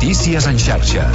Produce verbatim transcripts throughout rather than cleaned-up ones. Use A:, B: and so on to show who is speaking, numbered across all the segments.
A: Notícies en xarxa.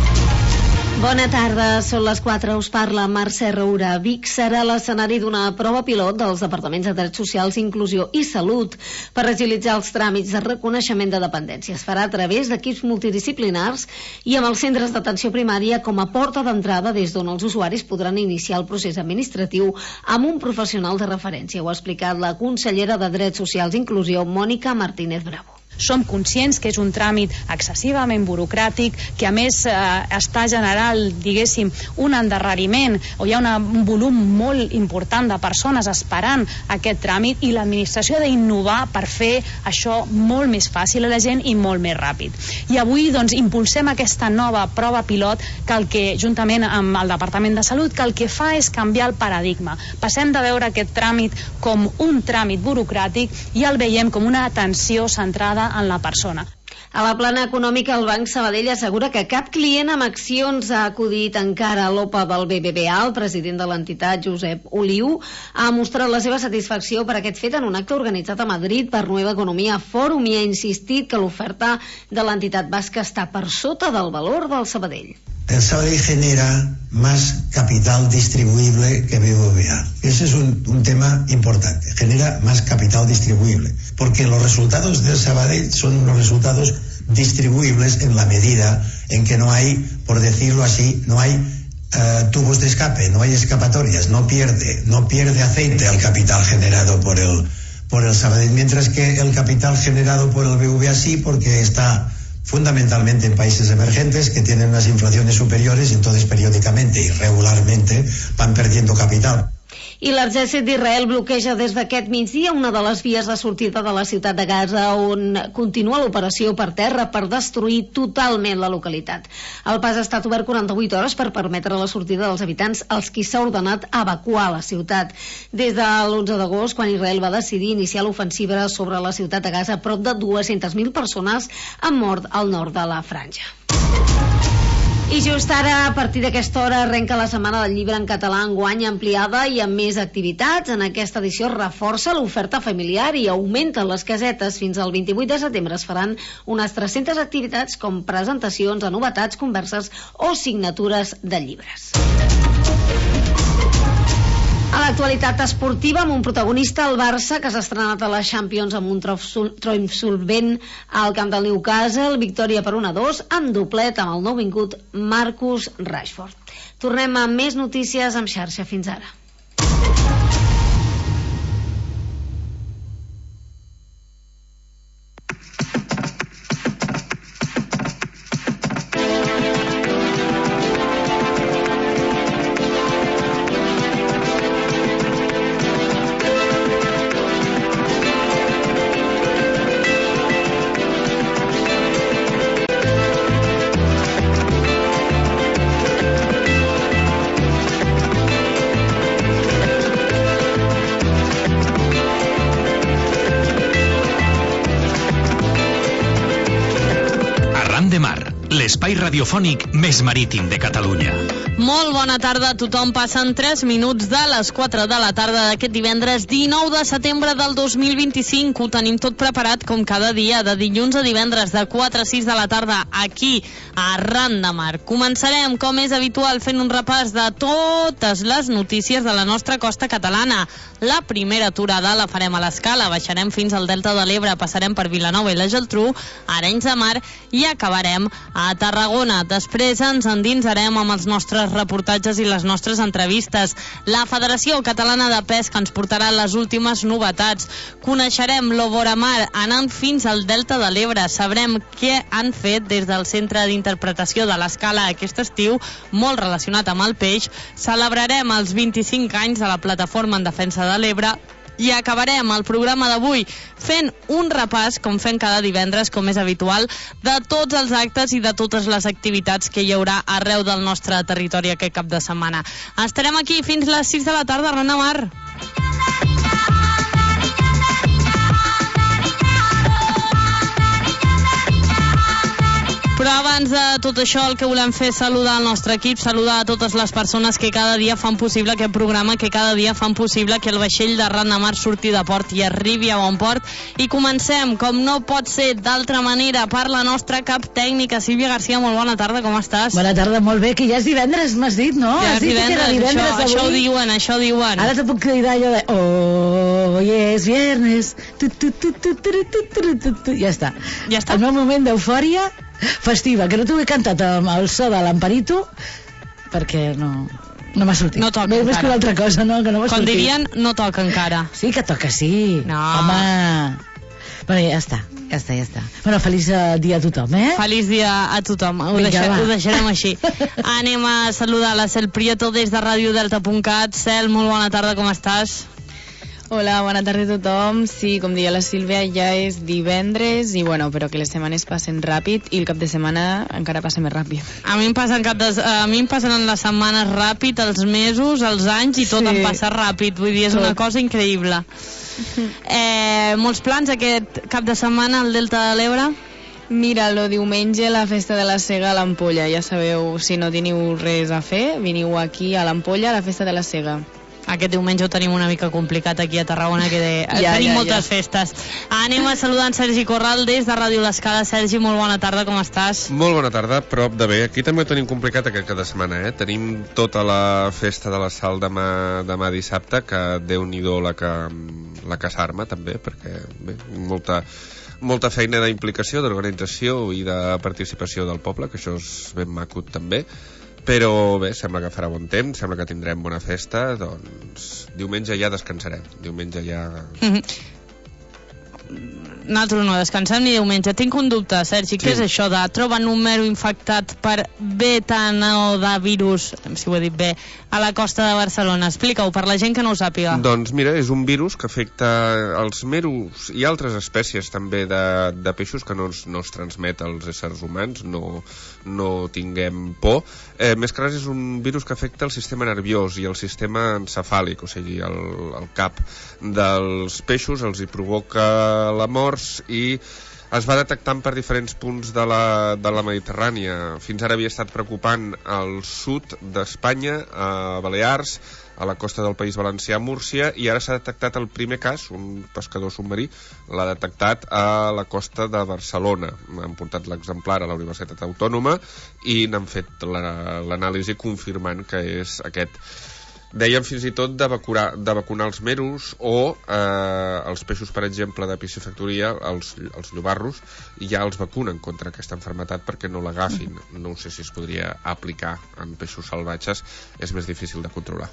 B: Bona tarda, són les quatre, us parla Mercè Roura. Vic serà l'escenari d'una prova pilot dels Departaments de Drets Socials, Inclusió i Salut per agilitzar els tràmits de reconeixement de dependència. Es farà a través d'equips multidisciplinars i amb els centres d'atenció primària com a porta d'entrada des d'on els usuaris podran iniciar el procés administratiu amb un professional de referència. Ho ha explicat la consellera de Drets Socials i Inclusió, Mònica Martínez Bravo.
C: Som conscients que és un tràmit excessivament burocràtic, que a més eh, està generant, diguéssim, un endarreriment, o hi ha una, un volum molt important de persones esperant aquest tràmit, i l'administració ha d'innovar per fer això molt més fàcil a la gent i molt més ràpid. I avui doncs impulsem aquesta nova prova pilot que el que, juntament amb el Departament de Salut, que el que fa és canviar el paradigma. Passem de veure aquest tràmit com un tràmit burocràtic i el veiem com una atenció centrada en la persona.
B: A la plana econòmica, el Banc Sabadell assegura que cap client amb accions ha acudit encara a l'O P A del B B V A. El president de l'entitat, Josep Oliu, ha mostrat la seva satisfacció per aquest fet en un acte organitzat a Madrid per Nueva Economia Fòrum i ha insistit que l'oferta de l'entitat basca està per sota del valor del Sabadell.
D: El Sabadell genera más capital distribuible que B B V A. Ese es un, un tema importante. Genera más capital distribuible. Porque los resultados del Sabadell son unos resultados distribuibles en la medida en que no hay, por decirlo así, no hay uh, tubos de escape, no hay escapatorias, no pierde, no pierde aceite el capital generado por el, por el Sabadell. Mientras que el capital generado por el B B V A sí, porque está fundamentalmente en países emergentes que tienen unas inflaciones superiores y entonces periódicamente y regularmente van perdiendo capital.
B: I l'exèrcit d'Israel bloqueja des d'aquest migdia una de les vies de sortida de la ciutat de Gaza, on continua l'operació per terra per destruir totalment la localitat. El pas ha estat obert quaranta-vuit hores per permetre la sortida dels habitants als qui s'ha ordenat evacuar la ciutat. Des de l'onze d'agost, quan Israel va decidir iniciar l'ofensiva sobre la ciutat de Gaza, prop de dues-centes mil persones han mort al nord de la franja. I just ara, a partir d'aquesta hora, arrenca la Setmana del Llibre en català enguany ampliada i amb més activitats. En aquesta edició reforça l'oferta familiar i augmenten les casetes. Fins al vint-i-vuit de setembre es faran unes tres-centes activitats com presentacions de novetats, converses o signatures de llibres. A l'actualitat esportiva, amb un protagonista, el Barça, que s'ha estrenat a la Champions amb un triomf solvent al camp del Newcastle, victòria per un a dos, amb doblet amb el nouvingut Marcus Rashford. Tornem a més notícies en xarxa. Fins ara.
A: L'espai radiofònic més marítim de Catalunya.
E: Molt bona tarda a tothom. Passen tres minuts de les quatre de la tarda d'aquest divendres dinou de setembre del dos mil vint-i-cinc. Ho tenim tot preparat com cada dia, de dilluns a divendres, de quatre a sis de la tarda, aquí a Arran de Mar. Començarem, com és habitual, fent un repàs de totes les notícies de la nostra costa catalana. La primera aturada la farem a l'Escala, baixarem fins al Delta de l'Ebre, passarem per Vilanova i la Geltrú, Arenys de Mar i acabarem a Tarragona. Després ens endinsarem amb els nostres reportatges i les nostres entrevistes. La Federació Catalana de Pesca ens portarà les últimes novetats. Coneixerem l'Oboramar anant fins al Delta de l'Ebre. Sabrem què han fet des del Centre d'Interpretació de l'Escala aquest estiu, molt relacionat amb el peix. Celebrarem els vint-i-cinc anys de la Plataforma en Defensa de l'Ebre i acabarem el programa d'avui fent un repàs, com fem cada divendres, com és habitual, de tots els actes i de totes les activitats que hi haurà arreu del nostre territori aquest cap de setmana. Estarem aquí fins les sis de la tarda, Arran de Mar. Però abans abans de tot això el que volem fer és saludar el nostre equip, saludar a totes les persones que cada dia fan possible aquest programa, que cada dia fan possible que el vaixell de Ran de Mar surti de port i arribi a bon port. I comencem, com no pot ser d'altra manera, per la nostra cap tècnica, Sílvia García. Molt bona tarda, com estàs?
F: Bona tarda, molt bé, que ja és divendres, m'has dit, no?
E: Ja
F: has
E: és
F: dit
E: divendres,
F: que era divendres
E: això, això ho diuen, això ho diuen.
F: Ara te puc cridar allò de oh, hoy es viernes, tu, tu, tu, tu, tu, tu, tu, tu, tu. Ja està.
E: Ja està.
F: El meu moment d'eufòria festiva, que no t'ho he cantat amb el so de l'Amparito perquè no, no m'ha sortit.
E: No toca
F: més,
E: encara.
F: Més que una altra cosa, no? Que no m'ha
E: Com
F: sortit.
E: dirien, no toca encara.
F: Sí que toca, sí.
E: No.
F: Home. Bueno, ja està, ja està, ja està. Bueno, feliç uh, dia a tothom, eh?
E: Feliç dia a tothom, ho,
F: Vinga,
E: deixa,
F: va.
E: ho deixarem així. Anem a saludar la Cel Prieto des de radio delta punt cat. Cel, molt bona tarda, com estàs?
G: Hola, bona tarda a tothom. Sí, com deia la Sílvia, ja és divendres i bueno, però que les setmanes passen ràpid i el cap de setmana encara passa més ràpid.
E: A mi em passen, cap de, a mi em passen les setmanes ràpid, els mesos, els anys i tot
G: Sí.
E: em passa ràpid. Vull dir, és
G: Tot.
E: una cosa increïble. Eh, molts plans aquest cap de setmana al Delta de l'Ebre?
G: Mira, el diumenge la festa de la Sega a l'Ampolla. Ja sabeu, si no teniu res a fer, veniu aquí a l'Ampolla a la festa de la Sega.
E: Aquest diumenge ho tenim una mica complicat aquí a Tarragona, que de...
G: Ja,
E: tenim
G: ja,
E: moltes
G: ja.
E: festes. Anem a saludar en Sergi Corral des de Ràdio L'Escala. Sergi, molt bona tarda, com estàs?
H: Molt bona tarda, prop de bé. Aquí també ho tenim complicat aquest cada setmana, eh? Tenim tota la festa de la Sal demà, demà dissabte, que Déu-n'hi-do la que, la que s'arma també, perquè bé, molta, molta feina d'implicació, d'organització i de participació del poble, que això és ben maco també. Però bé, sembla que farà bon temps, sembla que tindrem bona festa, doncs diumenge ja descansarem, diumenge ja...
E: Nosaltres no descansem ni diumenge. Tinc un dubte, Sergi, què
H: Sí.
E: és això de trobar un número infectat per betanovirus, si ho he dit bé, a la costa de Barcelona? Explica-ho per la gent que no ho sàpiga.
H: Doncs mira, és un virus que afecta els meros i altres espècies també de, de peixos que no es, no es transmet als éssers humans, no, no tinguem por. Eh, més que res és un virus que afecta el sistema nerviós i el sistema encefàlic, o sigui, el, el cap dels peixos, els hi provoca la mort i es va detectant per diferents punts de la, de la Mediterrània. Fins ara havia estat preocupant al sud d'Espanya, a Balears, a la costa del País Valencià, Múrcia, i ara s'ha detectat el primer cas, un pescador submarí l'ha detectat a la costa de Barcelona. Han portat l'exemplar a la Universitat Autònoma i n'han fet la, l'anàlisi confirmant que és aquest. Dèiem fins i tot de vacunar, de vacunar els meros o eh, els peixos, per exemple, de piscifactoria, els, els llobarros, ja els vacunen contra aquesta malaltia perquè no l'agafin. No sé si es podria aplicar en peixos salvatges, és més difícil de controlar.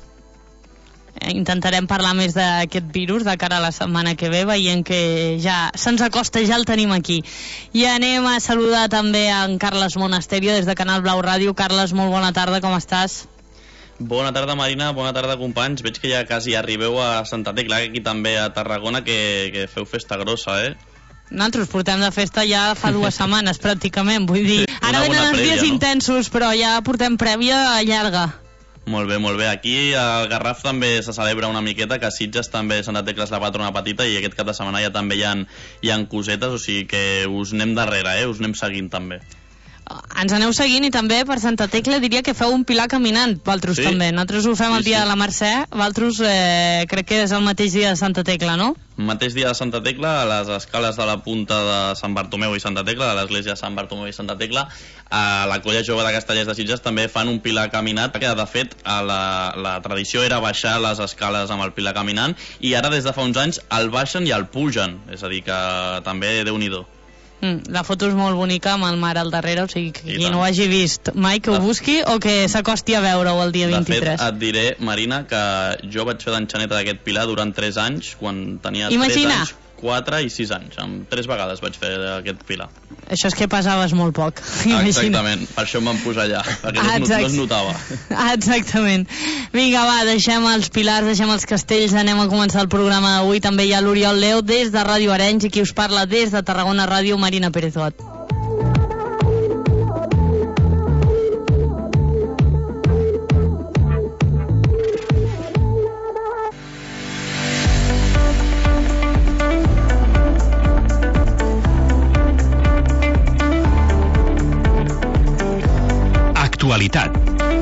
E: Intentarem parlar més d'aquest virus de cara a la setmana que ve, veient que ja se'ns acosta, ja el tenim aquí. I anem a saludar també en Carles Monasterio des de Canal Blau Ràdio. Carles, molt bona tarda, com estàs?
I: Bona tarda, Marina, bona tarda, companys. Veig que ja quasi arribeu a Santa Tecla, aquí també a Tarragona, que, que feu festa grossa, eh?
E: Nosaltres portem de festa ja fa dues setmanes, pràcticament, vull dir. Ara venen els dies intensos, però ja portem prèvia llarga.
I: Molt bé, molt bé. Aquí al Garraf també se celebra una miqueta, que a Sitges també Santa Tecla és la patrona petita i aquest cap de setmana ja també hi ha, hi ha cosetes, o sigui que us anem darrere, eh? Us anem seguint també.
E: Ens aneu seguint i també per Santa Tecla diria que feu un pilar caminant, vosaltres
I: Sí.
E: també. Nosaltres ho fem
I: Sí,
E: el dia
I: sí.
E: de la Mercè, vosaltres eh, crec que és el mateix dia de Santa Tecla, no?
I: Mateix dia de Santa Tecla, a les escales de la punta de Sant Bartomeu i Santa Tecla, de l'església de Sant Bartomeu i Santa Tecla, a la Colla Jove de Castellers de Sitges també fan un pilar caminat, que de fet a la, la tradició era baixar les escales amb el pilar caminant i ara des de fa uns anys el baixen i el pugen, és a dir que també Déu-n'hi-do.
E: Mm, la foto és molt bonica amb el mar al darrere, o sigui que
I: I
E: qui
I: tant.
E: no ho hagi vist mai que ho busqui o que s'acosti a veure-ho el dia
I: De
E: vint-i-tres.
I: fet, et diré, Marina, que jo vaig fer d'enxaneta d'aquest pilar durant tres anys, quan tenia
E: Imagina.
I: tres anys, quatre i sis anys. Amb tres vegades vaig fer aquest pilar.
E: Això és que pesaves molt poc. Imagina.
I: Exactament, per això em van posar allà, perquè no, es, no es notava.
E: Exactament. Vinga, va, deixem els pilars, deixem els castells, anem a començar el programa d'avui. També hi ha l'Oriol Leo des de Ràdio Arenys i qui us parla des de Tarragona Ràdio, Marina Pérez-Got.
A: l'actualitat.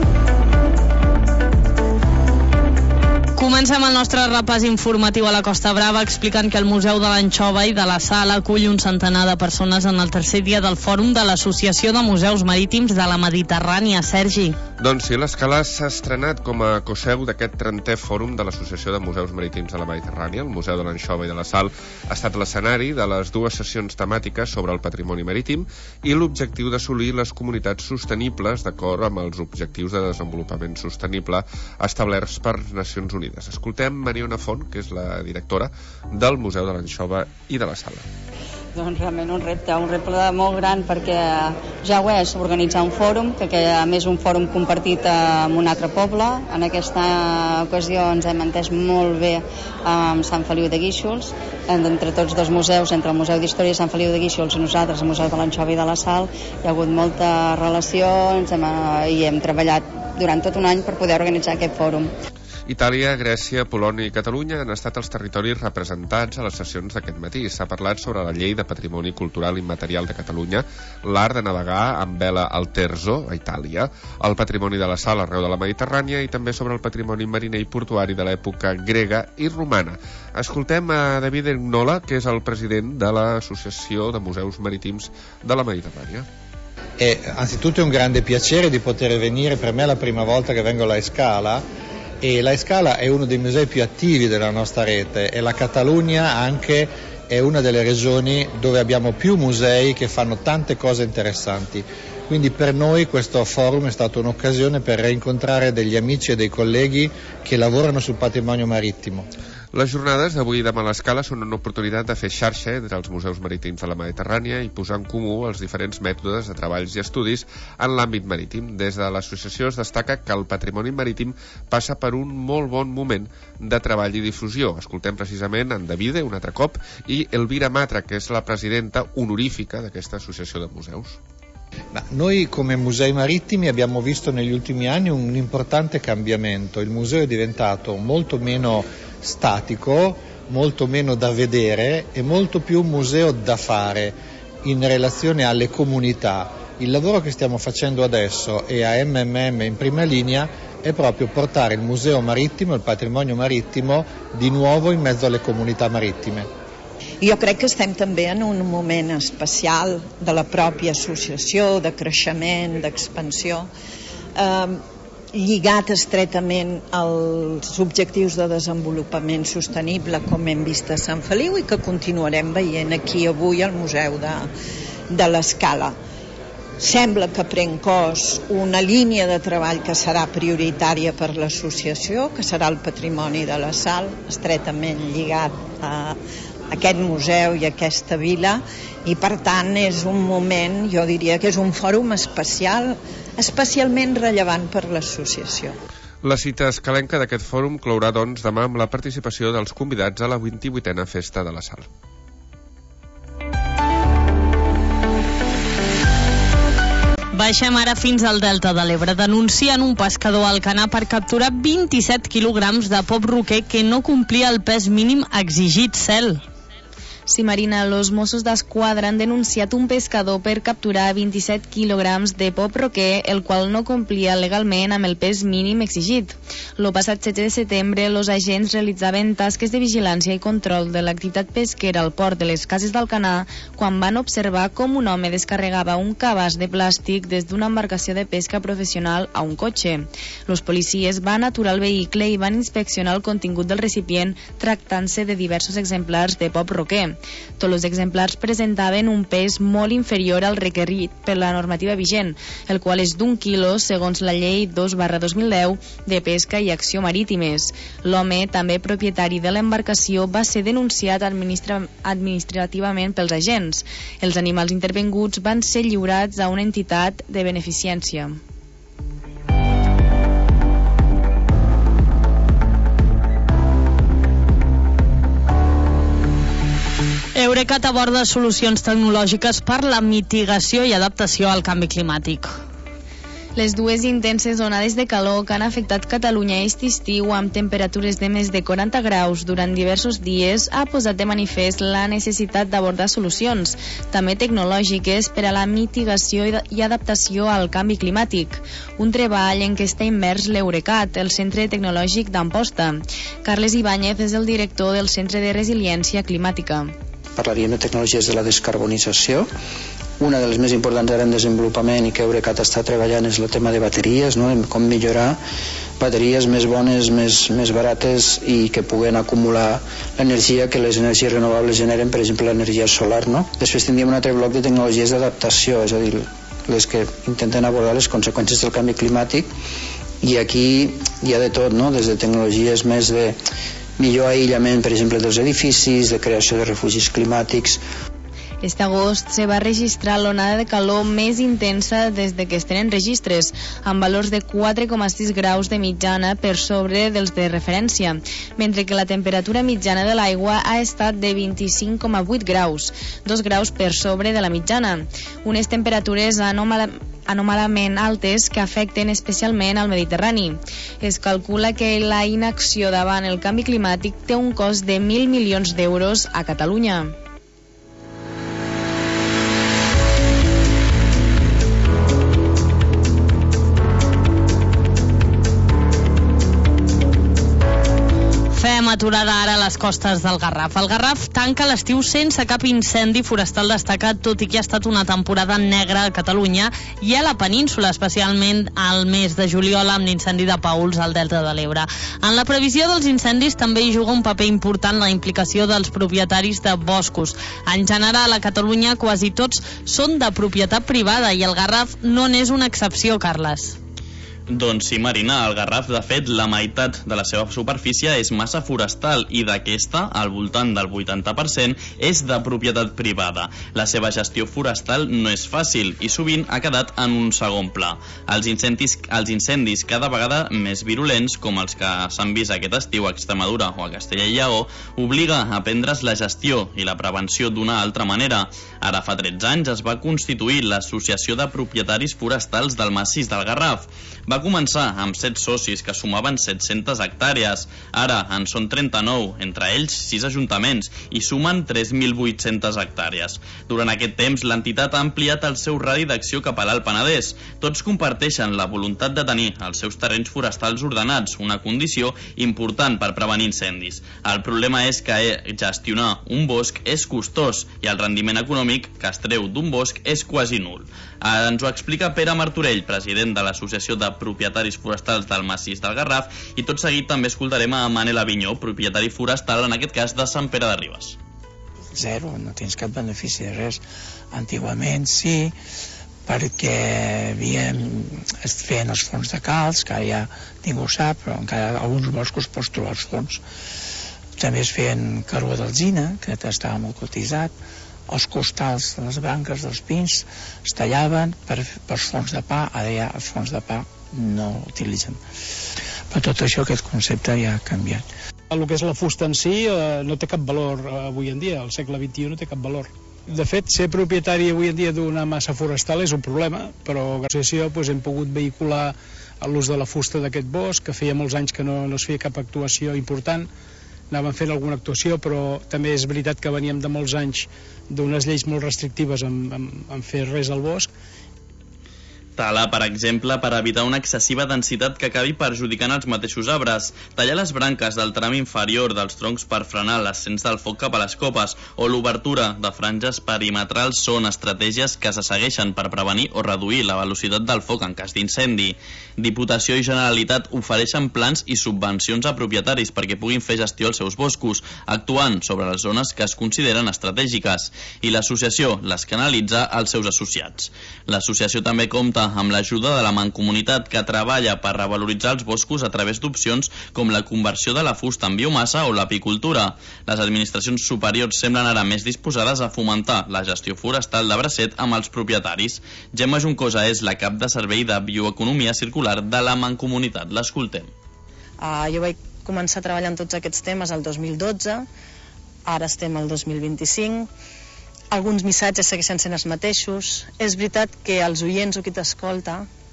E: Comencem el nostre repàs informatiu a la Costa Brava explicant que el Museu de l'Anxova i de la Sal acull un centenar de persones en el tercer dia del Fòrum de l'Associació de Museus Marítims de la Mediterrània. Sergi.
H: Doncs sí, l'Escala s'ha estrenat com a coseu d'aquest trentè Fòrum de l'Associació de Museus Marítims de la Mediterrània. El Museu de l'Anxova i de la Sal ha estat l'escenari de les dues sessions temàtiques sobre el patrimoni marítim i l'objectiu d'assolir les comunitats sostenibles d'acord amb els objectius de desenvolupament sostenible establerts per Nacions Unides. Escoltem Mariona Font, que és la directora del Museu de l'Anxova i de la Sala.
J: Doncs realment un repte, un repte molt gran perquè ja ho és organitzar un fòrum, que, que a més un fòrum compartit amb un altre poble. En aquesta ocasió ens hem entès molt bé amb Sant Feliu de Guíxols, entre tots dos museus, entre el Museu d'Història de Sant Feliu de Guíxols i nosaltres, el Museu de l'Anxova i de la Sal. Hi ha hagut molta relació hem, i hem treballat durant tot un any per poder organitzar aquest fòrum.
H: Itàlia, Grècia, Polònia i Catalunya han estat els territoris representats a les sessions d'aquest matí. S'ha parlat sobre la Llei de Patrimoni Cultural Immaterial de Catalunya, l'art de navegar amb vela al Terzo, a Itàlia, el patrimoni de la Sal arreu de la Mediterrània i també sobre el patrimoni mariner i portuari de l'època grega i romana. Escoltem a David Egnola, que és el president de l'Associació de Museus Marítims de la Mediterrània.
K: E anzitutto è un grande piacere di poter venire, per me è la prima volta che vengo alla Scala. E la Scala è uno dei musei più attivi della nostra rete e la Catalunya anche è una delle regioni dove abbiamo più musei che fanno tante cose interessanti. Quindi per noi questo forum è stata un'occasione per rincontrare degli amici e dei colleghi che lavorano sul patrimonio marittimo.
H: Les jornades d'avui i demà a l'Escala són una oportunitat de fer xarxa entre els museus marítims de la Mediterrània i posar en comú els diferents mètodes de treballs i estudis en l'àmbit marítim. Des de l'associació es destaca que el patrimoni marítim passa per un molt bon moment de treball i difusió. Escoltem precisament en Davide, un altre cop, i Elvira Matra, che è la presidenta onorífica d'aquesta associació de museus.
K: Ma noi come musei marittimi abbiamo visto negli ultimi anni un importante cambiamento. Il museo è diventato molto meno statico, molto meno da vedere e molto più un museo da fare in relazione alle comunità. Il lavoro che stiamo facendo adesso e a M M M in prima linea è proprio portare il museo marittimo, il patrimonio marittimo di nuovo in mezzo alle comunità marittime.
L: Jo crec que estem també en un moment especial de la pròpia associació, de creixement, d'expansió, eh, lligat estretament als objectius de desenvolupament sostenible com hem vist a Sant Feliu i que continuarem veient aquí avui al Museu de, de l'Escala. Sembla que pren cos una línia de treball que serà prioritària per l'associació, que serà el patrimoni de la Sal, estretament lligat a aquest museu i aquesta vila, i per tant és un moment, jo diria que és un fòrum especial, especialment rellevant per l'associació.
H: La cita escalenca d'aquest fòrum clourà doncs demà amb la participació dels convidats a la vint-i-vuitena Festa de la Sal.
E: Baixem ara fins al Delta de l'Ebre. Denuncien un pescador a Alcanar per capturar vint-i-set quilograms de pop roquer que no complia el pes mínim exigit. Cel.
G: Sí, Marina, los Mossos d'Esquadra han denunciat un pescador per capturar vint-i-set quilograms de pop roquer, el qual no complia legalment amb el pes mínim exigit. Lo passat setze de setembre, els agents realitzaven tasques de vigilància i control de l'activitat pesquera al port de les Cases d'Alcanar quan van observar com un home descarregava un cabàs de plàstic des d'una embarcació de pesca professional a un cotxe. Els policies van aturar el vehicle i van inspeccionar el contingut del recipient, tractant-se de diversos exemplars de pop roquer. Tots els exemplars presentaven un pes molt inferior al requerit per la normativa vigent, el qual és d'un quilo segons la llei dos barra dos mil deu de pesca i acció marítimes. L'home, també propietari de l'embarcació, va ser denunciat administra administrativament pels agents. Els animals intervenguts van ser lliurats a una entitat de beneficència.
E: Eurecat aborda solucions tecnològiques per la mitigació i adaptació al canvi climàtic.
G: Les dues intenses onades de calor que han afectat Catalunya aquest estiu amb temperatures de més de quaranta graus durant diversos dies ha posat de manifest la necessitat d'abordar solucions, també tecnològiques, per a la mitigació i adaptació al canvi climàtic. Un treball en què està immers l'Eurecat, el Centre Tecnològic d'Amposta. Carles Ibáñez és el director del Centre de Resiliència Climàtica.
M: Parlaríem de tecnologies de la descarbonització. Una de les més importants ara en desenvolupament i que Eurecat està treballant és el tema de bateries, no? Com millorar bateries més bones, més, més barates i que puguen acumular l'energia que les energies renovables generen, per exemple l'energia solar. No? Després tindríem un altre bloc de tecnologies d'adaptació, és a dir, les que intenten abordar les conseqüències del canvi climàtic, i aquí hi ha de tot, no? Des de tecnologies més de millor aïllament, per exemple, dels edificis, de creació de refugis climàtics.
G: Este agost se va registrar l'onada de calor més intensa des de que es tenen registres, amb valors de quatre coma sis graus de mitjana per sobre dels de referència, mentre que la temperatura mitjana de l'aigua ha estat de vint-i-cinc coma vuit graus, dos graus per sobre de la mitjana. Unes temperatures anòmala, anòmalament altes que afecten especialment al Mediterrani. Es calcula que la inacció davant el canvi climàtic té un cost de mil milions d'euros a Catalunya.
E: Fem aturada ara a les costes del Garraf. El Garraf tanca l'estiu sense cap incendi forestal destacat, tot i que ha estat una temporada negra a Catalunya i a la península, especialment al mes de juliol amb l'incendi de Paüls al Delta de l'Ebre. En la previsió dels incendis també hi juga un paper important la implicació dels propietaris de boscos. En general, a Catalunya quasi tots són de propietat privada i el Garraf no n'és una excepció, Carles.
I: Doncs sí, Marina, el Garraf, de fet, la meitat de la seva superfície és massa forestal i d'aquesta, al voltant del vuitanta per cent, és de propietat privada. La seva gestió forestal no és fàcil i sovint ha quedat en un segon pla. Els incendis, els incendis cada vegada més virulents, com els que s'han vist aquest estiu a Extremadura o a Castella i Lleó, obliga a prendre's la gestió i la prevenció d'una altra manera. Ara fa tretze anys es va constituir l'Associació de Propietaris Forestals del Massís del Garraf. Va començar amb set socis que sumaven set-centes hectàrees. Ara en són trenta-nou, entre ells sis ajuntaments, i sumen tres mil vuit-centes hectàrees. Durant aquest temps, l'entitat ha ampliat el seu radi d'acció cap a l'Alt Penedès. Tots comparteixen la voluntat de tenir els seus terrenys forestals ordenats, una condició important per prevenir incendis. El problema és que gestionar un bosc és costós i el rendiment econòmic que es treu d'un bosc és quasi nul. Ens ho explica Pere Martorell, president de l'Associació de Propietaris Forestals del Massís del Garraf, i tot seguit també escoltarem a Manel Avinyó, propietari forestal, en aquest cas de Sant Pere de Ribes.
N: Zero, no tens cap benefici de res. Antigament sí, perquè havíem, es feien els fons de calç, que ara ja ningú ho sap, però encara alguns boscos pots trobar els fons. També es feien carbó d'alzina, que estava molt cotitzat. Els costals de les branques dels pins es tallaven per, per fons de pa, ara ja els fons de pa no utilitzen. Per tot això aquest concepte ja ha canviat.
O: El que és la fusta en si eh, no té cap valor eh, avui en dia, al segle vint-i-u no té cap valor. De fet, ser propietari avui en dia d'una massa forestal és un problema, però gràcies a això doncs, hem pogut vehicular l'ús de la fusta d'aquest bosc, que feia molts anys que no, no es feia cap actuació important. Anàvem fent alguna actuació, però també és veritat que veníem de molts anys d'unes lleis molt restrictives en, en, en fer res al bosc.
I: Tala, per exemple, per evitar una excessiva densitat que acabi perjudicant els mateixos arbres, tallar les branques del tram inferior dels troncs per frenar l'ascens del foc cap a les copes o l'obertura de franges perimetrals són estratègies que se segueixen per prevenir o reduir la velocitat del foc en cas d'incendi. Diputació i Generalitat ofereixen plans i subvencions a propietaris perquè puguin fer gestió als seus boscos, actuant sobre les zones que es consideren estratègiques, i l'associació les canalitza als seus associats. L'associació també compta amb l'ajuda de la Mancomunitat, que treballa per revaloritzar els boscos a través d'opcions com la conversió de la fusta en biomassa o l'apicultura. Les administracions superiors semblen ara més disposades a fomentar la gestió forestal de bracet amb els propietaris. Gemma Juncosa és la cap de servei de bioeconomia circular de la Mancomunitat. L'escoltem.
P: Uh, jo vaig començar treballant tots aquests temes el dos mil dotze, ara estem al dos mil vint-i-cinc. Alguns missatges segueixen sent els mateixos. És veritat que els oients o qui t'escolta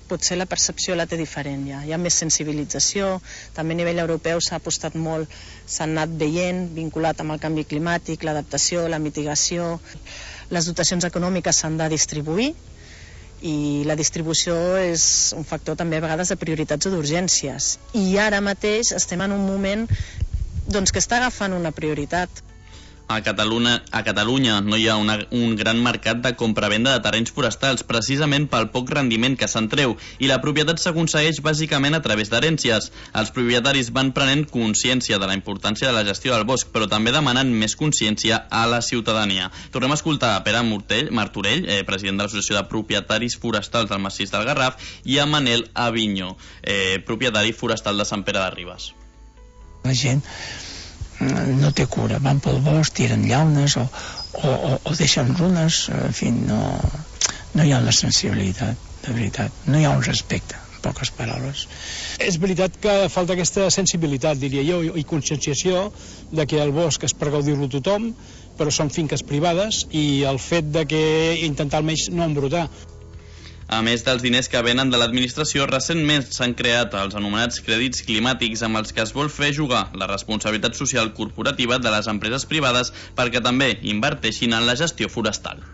P: potser la percepció la té diferent ja. Hi ha més sensibilització, també a nivell europeu s'ha apostat molt, s'han anat veient, vinculat amb el canvi climàtic, l'adaptació, la mitigació. Les dotacions econòmiques s'han de distribuir i la distribució és un factor també a vegades de prioritats o d'urgències. I ara mateix estem en un moment doncs, que està agafant una prioritat.
I: A Catalunya, a Catalunya no hi ha una, un gran mercat de compra-venda de terrenys forestals, precisament pel poc rendiment que se'n treu, i la propietat s'aconsegueix bàsicament a través d'herències. Els propietaris van prenent consciència de la importància de la gestió del bosc, però també demanant més consciència a la ciutadania. Tornem a escoltar a Pere Mortell, Martorell, eh, president de l'Associació de Propietaris Forestals del Massís del Garraf, i a Manel Avinyó, eh, propietari forestal de Sant Pere de Ribes.
N: La gent no té cura, van pel bosc, tiren llaunes o, o, o, o deixen runes, en fi, no, no hi ha una sensibilitat, de veritat, no hi ha un respecte, en poques paraules.
O: És veritat que falta aquesta sensibilitat, diria jo, i conscienciació de que el bosc és per gaudir-lo tothom, però són finques privades, i el fet de que intentar almenys no embrutar.
I: A més dels diners que venen de l'administració, recentment s'han creat els anomenats crèdits climàtics amb els que es vol fer jugar la responsabilitat social corporativa de les empreses privades perquè també inverteixin en la gestió forestal.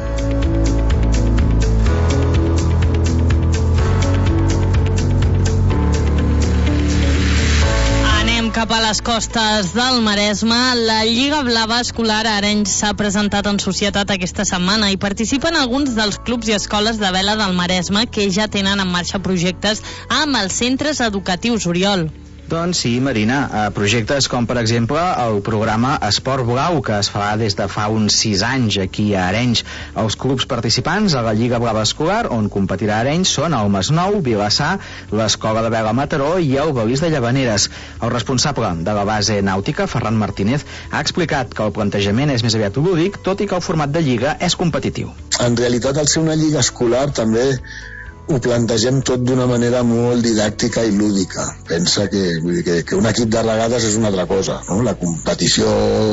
E: Cap a les costes del Maresme, la Lliga Blava Escolar Arenys s'ha presentat en societat aquesta setmana i participen alguns dels clubs i escoles de vela del Maresme que ja tenen en marxa projectes amb els centres educatius. Oriol.
Q: Doncs sí, Marina, projectes com per exemple el programa Esport Blau, que es fa des de fa uns sis anys aquí a Arenys. Els clubs participants a la Lliga Blava Escolar, on competirà Arenys, són el Masnou, Vilassar, l'Escola de Vela Mataró i el Galís de Llavaneres. El responsable de la base nàutica, Ferran Martínez, ha explicat que el plantejament és més aviat lúdic, tot i que el format de lliga és competitiu.
R: En realitat, al ser una lliga escolar, també ho plantegem tot d'una manera molt didàctica i lúdica. Pensa que, que, que un equip de regades és una altra cosa, no? La competició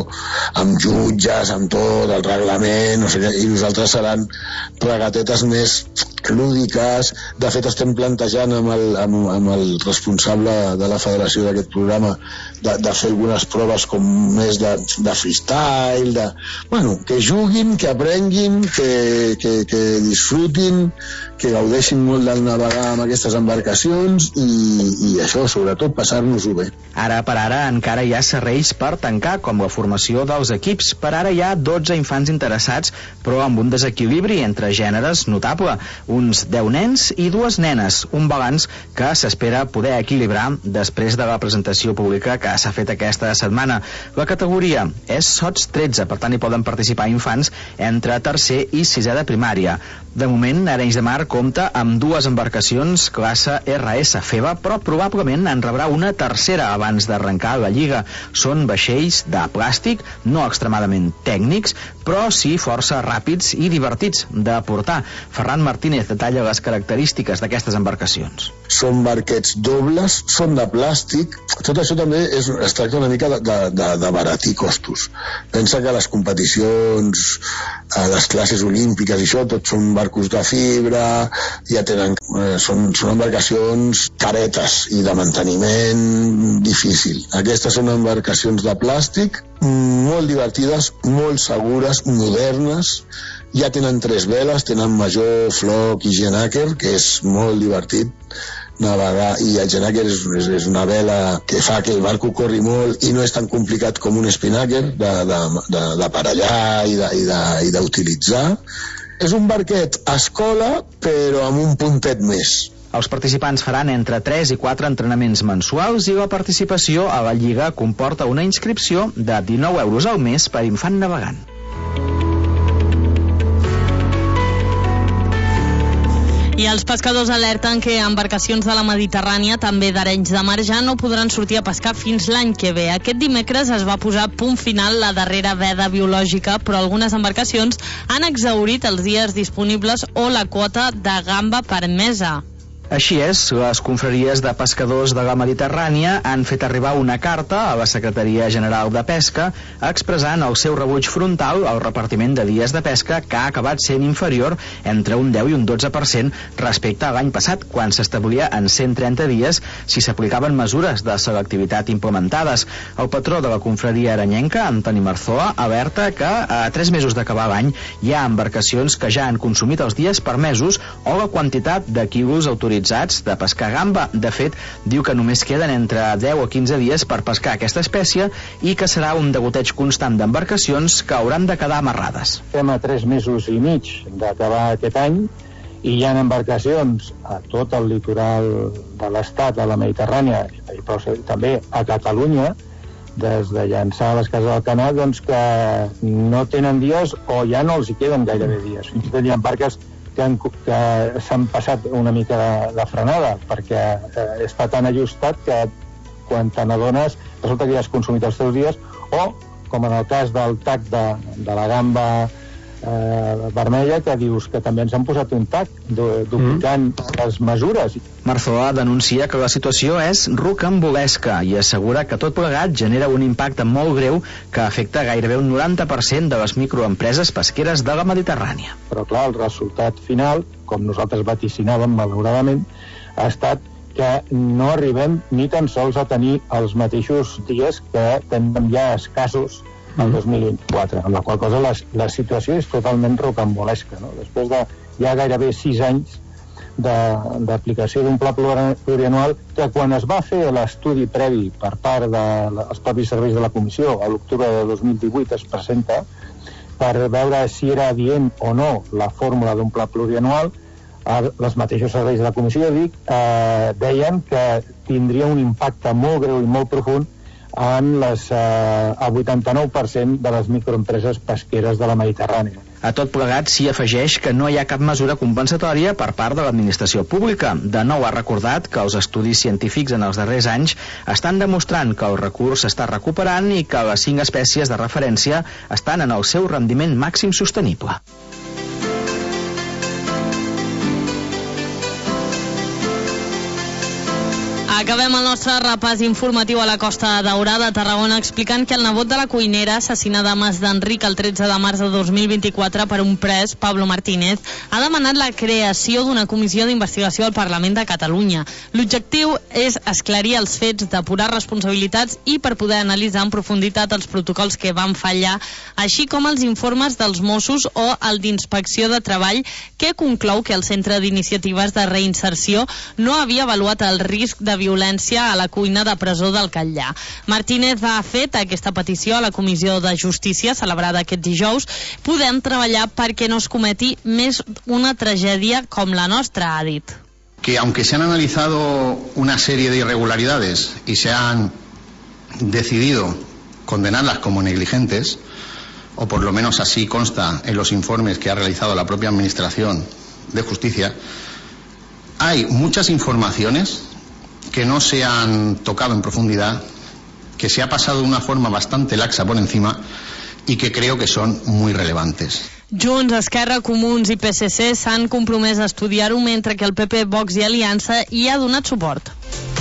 R: amb jutges, amb tot, el reglament, no sé què, i nosaltres seran regatetes més lúdiques. De fet, estem plantejant amb el, amb, amb el responsable de la federació d'aquest programa de, de fer algunes proves com més de, de freestyle, de, bueno, que juguin, que aprenguin, que, que, que disfrutin, que gaudeixin molt del navegar amb aquestes embarcacions i, i això, sobretot, passar-nos-ho bé.
Q: Ara per ara encara hi ha serrells per tancar, com la formació dels equips. Per ara hi ha dotze infants interessats, però amb un desequilibri entre gèneres notable. Uns deu nens i dues nenes, un balanç que s'espera poder equilibrar després de la presentació pública que s'ha fet aquesta setmana. La categoria és sots tretze, per tant hi poden participar infants entre tercer i sisè de primària. De moment, Arenys de Mar compta amb dues embarcacions classe R S Feba, però probablement en rebrà una tercera abans d'arrencar la lliga. Són vaixells de plàstic, no extremadament tècnics, però sí força ràpids i divertits de portar. Ferran Martínez detalla les característiques d'aquestes embarcacions.
R: Són barquets dobles, són de plàstic. Tot això també és, es tracta una mica de, de, de baratir costos. Pensa que les competicions, les classes olímpiques i això, tot són barcos de fibra, ja tenen, eh, són, són embarcacions caretes i de manteniment difícil. Aquestes són embarcacions de plàstic, molt divertides, molt segures, modernes. Ja tenen tres veles, tenen major, floc i genaker, que és molt divertit navegar, i el genaker és, és, és una vela que fa que el barco corri molt i no és tan complicat com un spinnaker d'aparellar i d'utilitzar. És un barquet a escola, però amb un puntet més.
Q: Els participants faran entre tres i quatre entrenaments mensuals i la participació a la Lliga comporta una inscripció de dinou euros al mes per infant navegant.
E: I els pescadors alerten que embarcacions de la Mediterrània, també d'Arenys de Mar, ja no podran sortir a pescar fins l'any que ve. Aquest dimecres es va posar punt final la darrera veda biològica, però algunes embarcacions han exhaurit els dies disponibles o la quota de gamba permesa.
Q: Així és, les confraries de pescadors de la Mediterrània han fet arribar una carta a la Secretaria General de Pesca expressant el seu rebuig frontal al repartiment de dies de pesca, que ha acabat sent inferior entre un deu i un dotze per cent respecte a l'any passat, quan s'establia en cent trenta dies si s'aplicaven mesures de selectivitat implementades. El patró de la confraria aranyenca, Antoni Marzoa, alerta que a tres mesos d'acabar l'any hi ha embarcacions que ja han consumit els dies permesos o la quantitat de quilos autoritzats de pescar gamba. De fet, diu que només queden entre deu o quinze dies per pescar aquesta espècie i que serà un degoteig constant d'embarcacions que hauran de quedar amarrades.
S: Estem a tres mesos i mig d'acabar aquest any i hi ha embarcacions a tot el litoral de l'estat, a la Mediterrània, però també a Catalunya, des de llançar les cases del canal, doncs que no tenen dies o ja no els hi queden gairebé dies. Fins i tot hi ha barques que, han, que s'han passat una mica de, de frenada, perquè eh, està tan ajustat que quan te n'adones resulta que ja has consumit els teus dies, o com en el cas del tac de, de la gamba eh, vermella, que dius que també ens han posat un tac duplicant mm. les mesures.
Q: Marzoa denuncia que la situació és rocambolesca i assegura que tot plegat genera un impacte molt greu que afecta gairebé un noranta per cent de les microempreses pesqueres de la Mediterrània.
S: Però clar, el resultat final, com nosaltres vaticinàvem malauradament, ha estat que no arribem ni tan sols a tenir els mateixos dies que tenim ja escassos el dos mil vint-i-quatre, amb la qual cosa la, la situació és totalment rocambolesca, no? Després de ja gairebé sis anys d'aplicació d'un pla plurianual, que quan es va fer l'estudi previ per part dels propis serveis de la Comissió a l'octubre de dos mil divuit es presenta per veure si era adient o no la fórmula d'un pla plurianual, els mateixos serveis de la Comissió, dic, eh, deien que tindria un impacte molt greu i molt profund en les, eh, el vuitanta-nou per cent de les microempreses pesqueres de la Mediterrània.
Q: A tot plegat s'hi afegeix que no hi ha cap mesura compensatòria per part de l'administració pública. De nou ha recordat que els estudis científics en els darrers anys estan demostrant que el recurs s'està recuperant i que les cinc espècies de referència estan en el seu rendiment màxim sostenible.
E: Acabem el nostre repàs informatiu a la Costa Daurada de Tarragona explicant que el nebot de la cuinera assassinada a Mas d'Enric el tretze de març de dos mil vint-i-quatre per un pres, Pablo Martínez, ha demanat la creació d'una comissió d'investigació al Parlament de Catalunya. L'objectiu és esclarir els fets, depurar responsabilitats i per poder analitzar en profunditat els protocols que van fallar, així com els informes dels Mossos o el d'Inspecció de Treball, que conclou que el Centre d'Iniciatives de Reinserció no havia avaluat el risc de violència a la cuina de presó del Catllà. Martínez ha fet aquesta petició a la Comissió de Justícia celebrada aquest dijous. Podem treballar perquè no es cometi més una tragèdia com la nostra, ha dit.
T: Que aunque se han analizado una serie de irregularidades y se han decidido condenarlas como negligentes, o por lo menos así consta en los informes que ha realizado la propia Administración de Justicia, hay muchas informaciones que no se han tocado en profundidad, que se ha pasado de una forma bastante laxa por encima y que creo que son muy relevantes.
E: Junts, Esquerra, Comuns i P S C s'han compromès a estudiar-ho, mentre que el P P, Vox i Aliança hi ha donat suport.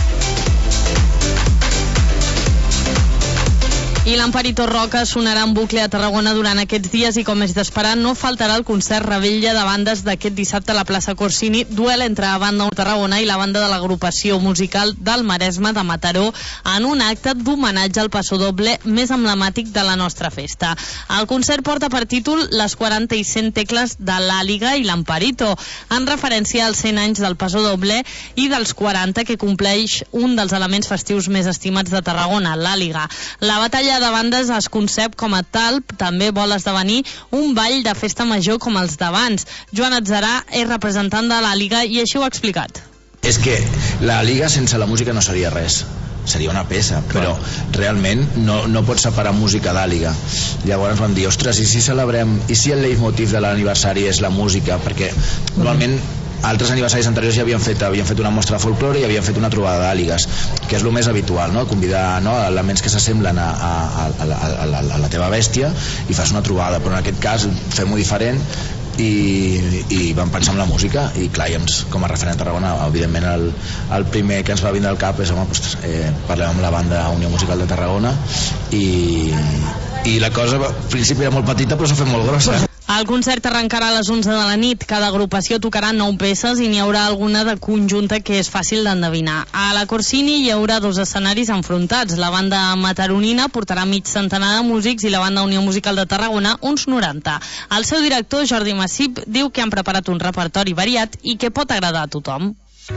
E: I l'Amparito Roca sonarà en bucle a Tarragona durant aquests dies i, com és d'esperar, no faltarà el concert Revetlla de bandes d'aquest dissabte a la plaça Corsini, duel entre la banda de Tarragona i la banda de l'agrupació musical del Maresme de Mataró, en un acte d'homenatge al passodoble més emblemàtic de la nostra festa. El concert porta per títol Les quaranta i cent tecles de l'Àliga i l'Amparito, en referència als cent anys del passodoble i dels quaranta que compleix un dels elements festius més estimats de Tarragona, l'Àliga. La batalla de bandes es concep com a tal, també vol esdevenir un ball de festa major com els d'abans. Joan Atzarà és representant de la Liga i així ho ha explicat.
U: És que la Liga sense la música no seria res, seria una peça, però realment no, no pots separar música d'Àliga. Llavors vam dir, ostres, i si celebrem, i si el leitmotiv de l'aniversari és la música, perquè normalment altres aniversaris anteriors ja havien fet, havien fet una mostra de folklore i havien fet una trobada d'àligues, que és el més habitual, no? Convidar, no, elements que s'assemblen a, a, a, a, a, a la teva bèstia i fas una trobada, però en aquest cas fem-ho diferent i, i vam pensar en la música i clar, i ens, com a referent a Tarragona evidentment el, el primer que ens va vindre al cap és home, doncs, eh, parlem amb la banda Unió Musical de Tarragona i, i la cosa al principi era molt petita però s'ha fet molt grossa.
E: El concert arrencarà a les onze de la nit. Cada agrupació tocarà nou peces i n'hi haurà alguna de conjunta que és fàcil d'endevinar. A la Corsini hi haurà dos escenaris enfrontats. La banda mataronina portarà mig centenar de músics i la banda Unió Musical de Tarragona uns noranta. El seu director, Jordi Massip, diu que han preparat un repertori variat i que pot agradar a tothom.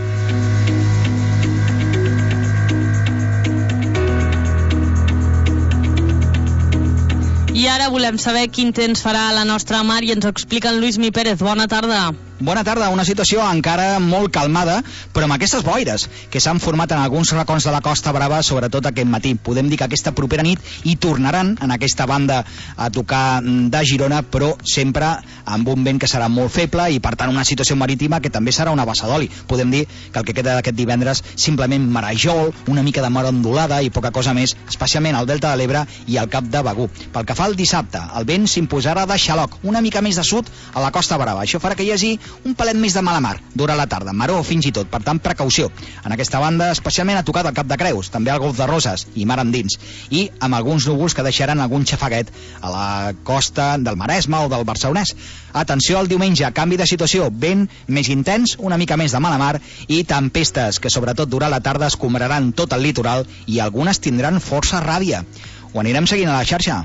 E: I ara volem saber quin temps farà a la nostra mar i ens ho explica en Lluís Mi Pérez. Bona tarda.
C: Bona tarda, una situació encara molt calmada, però amb aquestes boires que s'han format en alguns racons de la Costa Brava, sobretot aquest matí. Podem dir que aquesta propera nit hi tornaran en aquesta banda a tocar de Girona, però sempre amb un vent que serà molt feble i per tant una situació marítima que també serà una bassa d'oli. Podem dir que el que queda d'aquest divendres simplement marejol, una mica de mar ondulada i poca cosa més, especialment al Delta de l'Ebre i al Cap de Begur. Pel que fa al dissabte, el vent s'imposarà de xaloc, una mica més de sud a la Costa Brava. Això farà que hi hagi un palet més de mala mar durant la tarda, maró fins i tot, per tant precaució en aquesta banda, especialment a tocar del Cap de Creus, també al Golf de Roses i mar endins, i amb alguns núvols que deixaran algun xafaguet a la costa del Maresme o del Barcelonès. Atenció al diumenge, canvi de situació, vent més intens, una mica més de mala mar i tempestes que sobretot durant la tarda escombraran tot el litoral i algunes tindran força ràbia. Ho anirem seguint a la xarxa.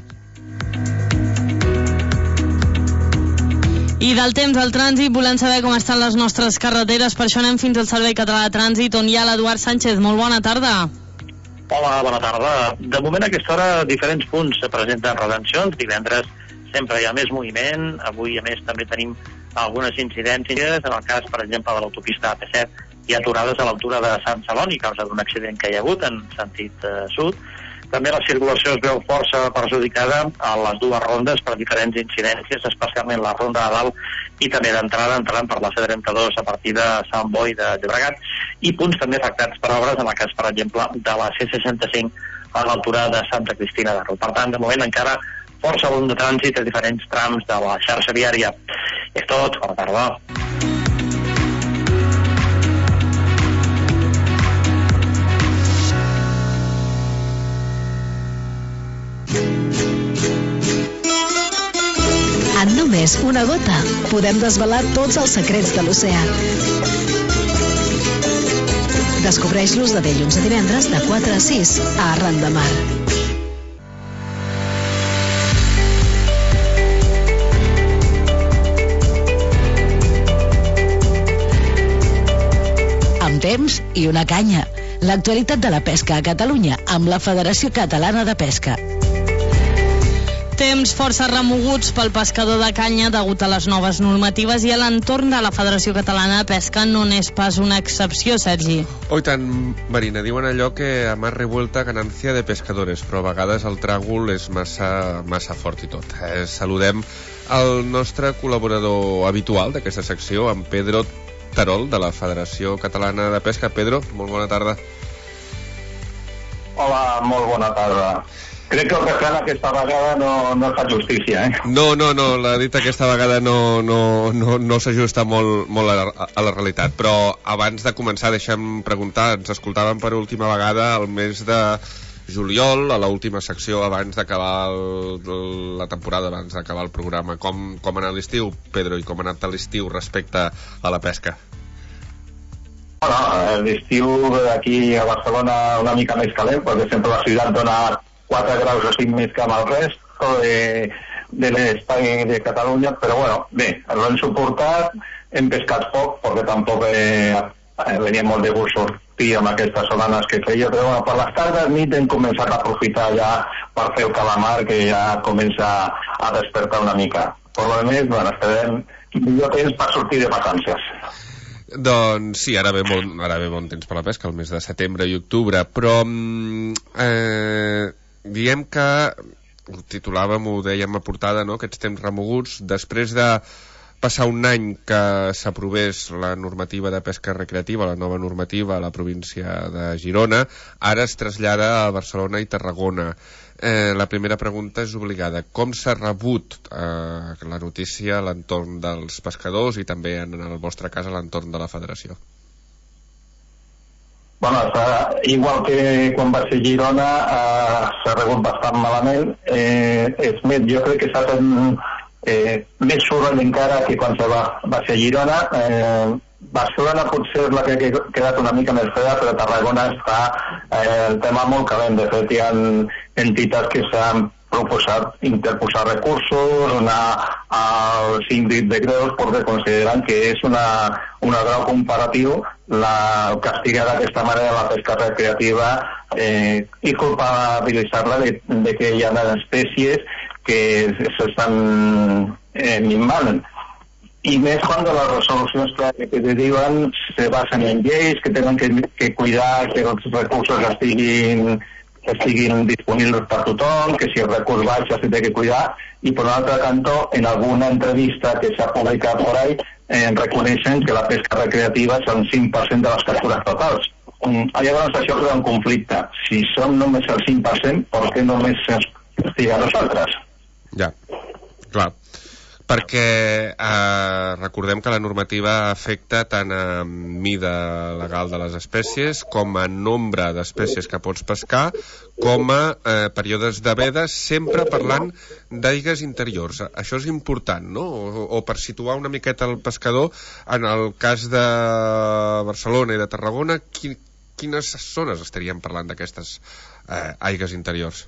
E: I del temps al trànsit volem saber com estan les nostres carreteres, per això anem fins al Servei Català de Trànsit, on hi ha l'Eduard Sánchez. Molt bona tarda.
V: Hola, bona tarda. De moment a aquesta hora diferents punts se presenten retencions. Divendres sempre hi ha més moviment. Avui, a més, també tenim algunes incidències. En el cas, per exemple, de l'autopista A P set, hi ha aturades a l'altura de Sant Celoni, a causa d'un accident que hi ha hagut en sentit eh, sud. També la circulació es veu força perjudicada a les dues rondes per diferents incidències, especialment la ronda de dalt i també d'entrada entrant per la C trenta-dos a partir de Sant Boi de Llobregat, i punts també afectats per obres, en el cas, per exemple, de la C seixanta-cinc a l'altura de Santa Cristina d'Aro. Per tant, de moment encara força volum de trànsit a diferents trams de la xarxa viària. És tot, bona tarda.
W: En només una gota podem desvelar tots els secrets de l'oceà. Descobreix-los de dilluns a divendres de quatre a sis a Arran de Mar. Amb temps i una canya. L'actualitat de la pesca a Catalunya amb la Federació Catalana de Pesca.
E: Temps força remoguts pel pescador de canya degut a les noves normatives i a l'entorn de la Federació Catalana de Pesca no n'és pas una excepció, Sergi.
H: Oh, tant, Marina, diuen allò que a mar revuelta ganancia de pescadores, però a vegades el tràgol és massa, massa fort i tot. Eh, saludem el nostre col·laborador habitual d'aquesta secció, en Pedro Terol, de la Federació Catalana de Pesca. Pedro, molt bona tarda.
X: Hola, molt bona tarda. Crec que el refrán aquesta vegada no, no fa justícia, eh?
H: No, no, no, la dita aquesta vegada no, no, no, no s'ajusta molt, molt a, la, a la realitat, però abans de començar deixa'm preguntar, ens escoltàvem per última vegada el mes de juliol, a l'última secció abans d'acabar el, la temporada, abans d'acabar el programa. Com, com ha anat l'estiu, Pedro, i com ha anat l'estiu respecte a la pesca?
X: Bueno, l'estiu aquí a Barcelona una mica més calent, perquè sempre la ciutat dona quatre graus o cinc més que amb el rest de, de l'espai de Catalunya, però bueno, bé, ho hem suportat, hem pescat poc, perquè tampoc eh, venia molt de gust sortir amb aquestes solanes que feia, però bueno, per les tardes nit hem començat a aprofitar ja per fer el calamar, que ja comença a despertar una mica. Per lo més, bueno, esperem millor temps per sortir de vacances.
H: Doncs sí, ara ve, bon, ara ve bon temps per la pesca, el mes de setembre i octubre, però eh, diem que ho titulàvem, ho dèiem a portada, no?, aquests temps remoguts, després de passar un any que s'aprovés la normativa de pesca recreativa, la nova normativa a la província de Girona, ara es trasllada a Barcelona i Tarragona. Eh, la primera pregunta és obligada. Com s'ha rebut eh, la notícia a l'entorn dels pescadors i també, en el vostre cas, a l'entorn de la federació?
X: Bueno, igual que quan va ser Girona, eh, s'ha rebut bastant malament. Eh, és més, jo crec que s'ha fet eh, més soroll encara que quan se va, va ser Girona. Eh, Barcelona potser és la que ha quedat una mica més freda, però Tarragona està eh, el tema molt calent. De fet, hi ha entitats que s'han proposat interposar recursos, anar al síndic de Greus, perquè consideren que és una, una grau comparatiu la castigar d'aquesta manera la pesca recreativa eh, i culpabilitzar-la de, de que hi ha espècies que s'estan eh, minvant. I més quan les resolucions que te diuen se basen en lleis, que tenen que, que cuidar que els recursos estiguin, estiguin disponibles per tothom, que si el recurs baixa se té que cuidar, i per un altre cantó, en alguna entrevista que s'ha publicat por ahí, eh, reconeixen que la pesca recreativa és un cinc per cent de les captures totals. Um, llavors això crea un conflicte. Si som només el cinc per cent, per què només se'ns castiga a nosaltres?
H: Ja, clar. Perquè eh, recordem que la normativa afecta tant a mida legal de les espècies com a nombre d'espècies que pots pescar, com a eh, períodes de veda, sempre parlant d'aigues interiors. Això és important, no? O, o per situar una miqueta el pescador, en el cas de Barcelona i de Tarragona, qui, quines zones estaríem parlant d'aquestes eh, aigues interiors?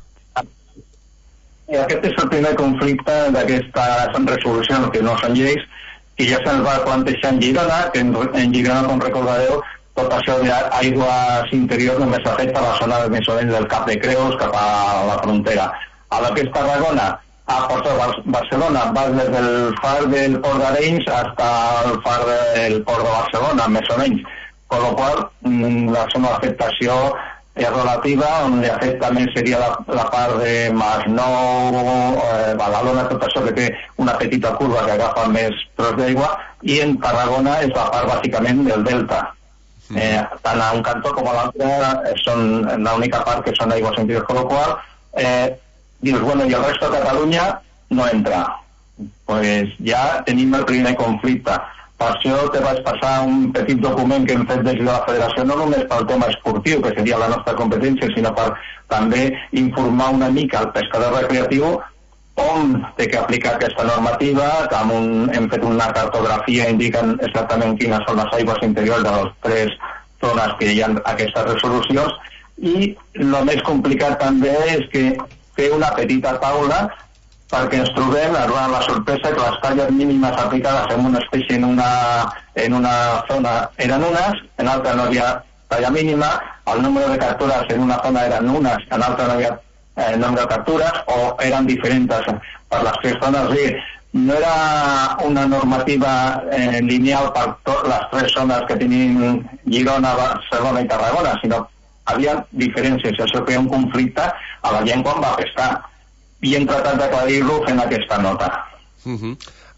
X: I aquest és el primer conflicte d'aquestes resolucions, que no són lleis, i ja se'ns va plantejar en Girona, que en, en Girona, com recordareu, tot això d'aigües interiors només afecta la zona més o menys del Cap de Creus cap a la frontera. A la que és Tarragona, a Porto Barcelona, vas des del far del Port d'Arenys fins al far del Port de Barcelona, més o menys. Per la qual la zona d'afectació és relativa, on li afecta més seria la, la part de Masnou, eh, Badalona, tot això que té una petita curva que agafa més tros d'aigua, i en Tarragona és la part bàsicament del delta. Eh, tant a un cantó com a l'altre són l'única part que són aigües interiors, per la qual eh, dius, bueno, i el resto de Catalunya no entra. Pues ja tenim el primer conflicte. Per això te vaig passar un petit document que hem fet des de la federació, no només pel tema esportiu, que seria la nostra competència, sinó per també informar una mica al pescador recreatiu on té que aplicar aquesta normativa, que amb un, hem fet una cartografia indicant exactament quines són les aigües interiors de les tres zones que hi ha aquestes resolucions, i el més complicat també és que fer una petita taula perquè ens trobem, arribant la sorpresa que les talles mínimes aplicades en una espècie en una, en una zona eren unes, en altra no hi havia talla mínima, el número de captures en una zona eren unes, en altra no hi havia eh, nombre de captures, o eren diferents per les tres zones. Sí, no era una normativa eh, lineal per totes les tres zones que tenim Girona, Barcelona i Tarragona, sinó havia diferències, això crea un conflicte a la gent quan va pescar. I hem tratat d'aclarir-lo fent aquesta nota.
H: Uh -huh.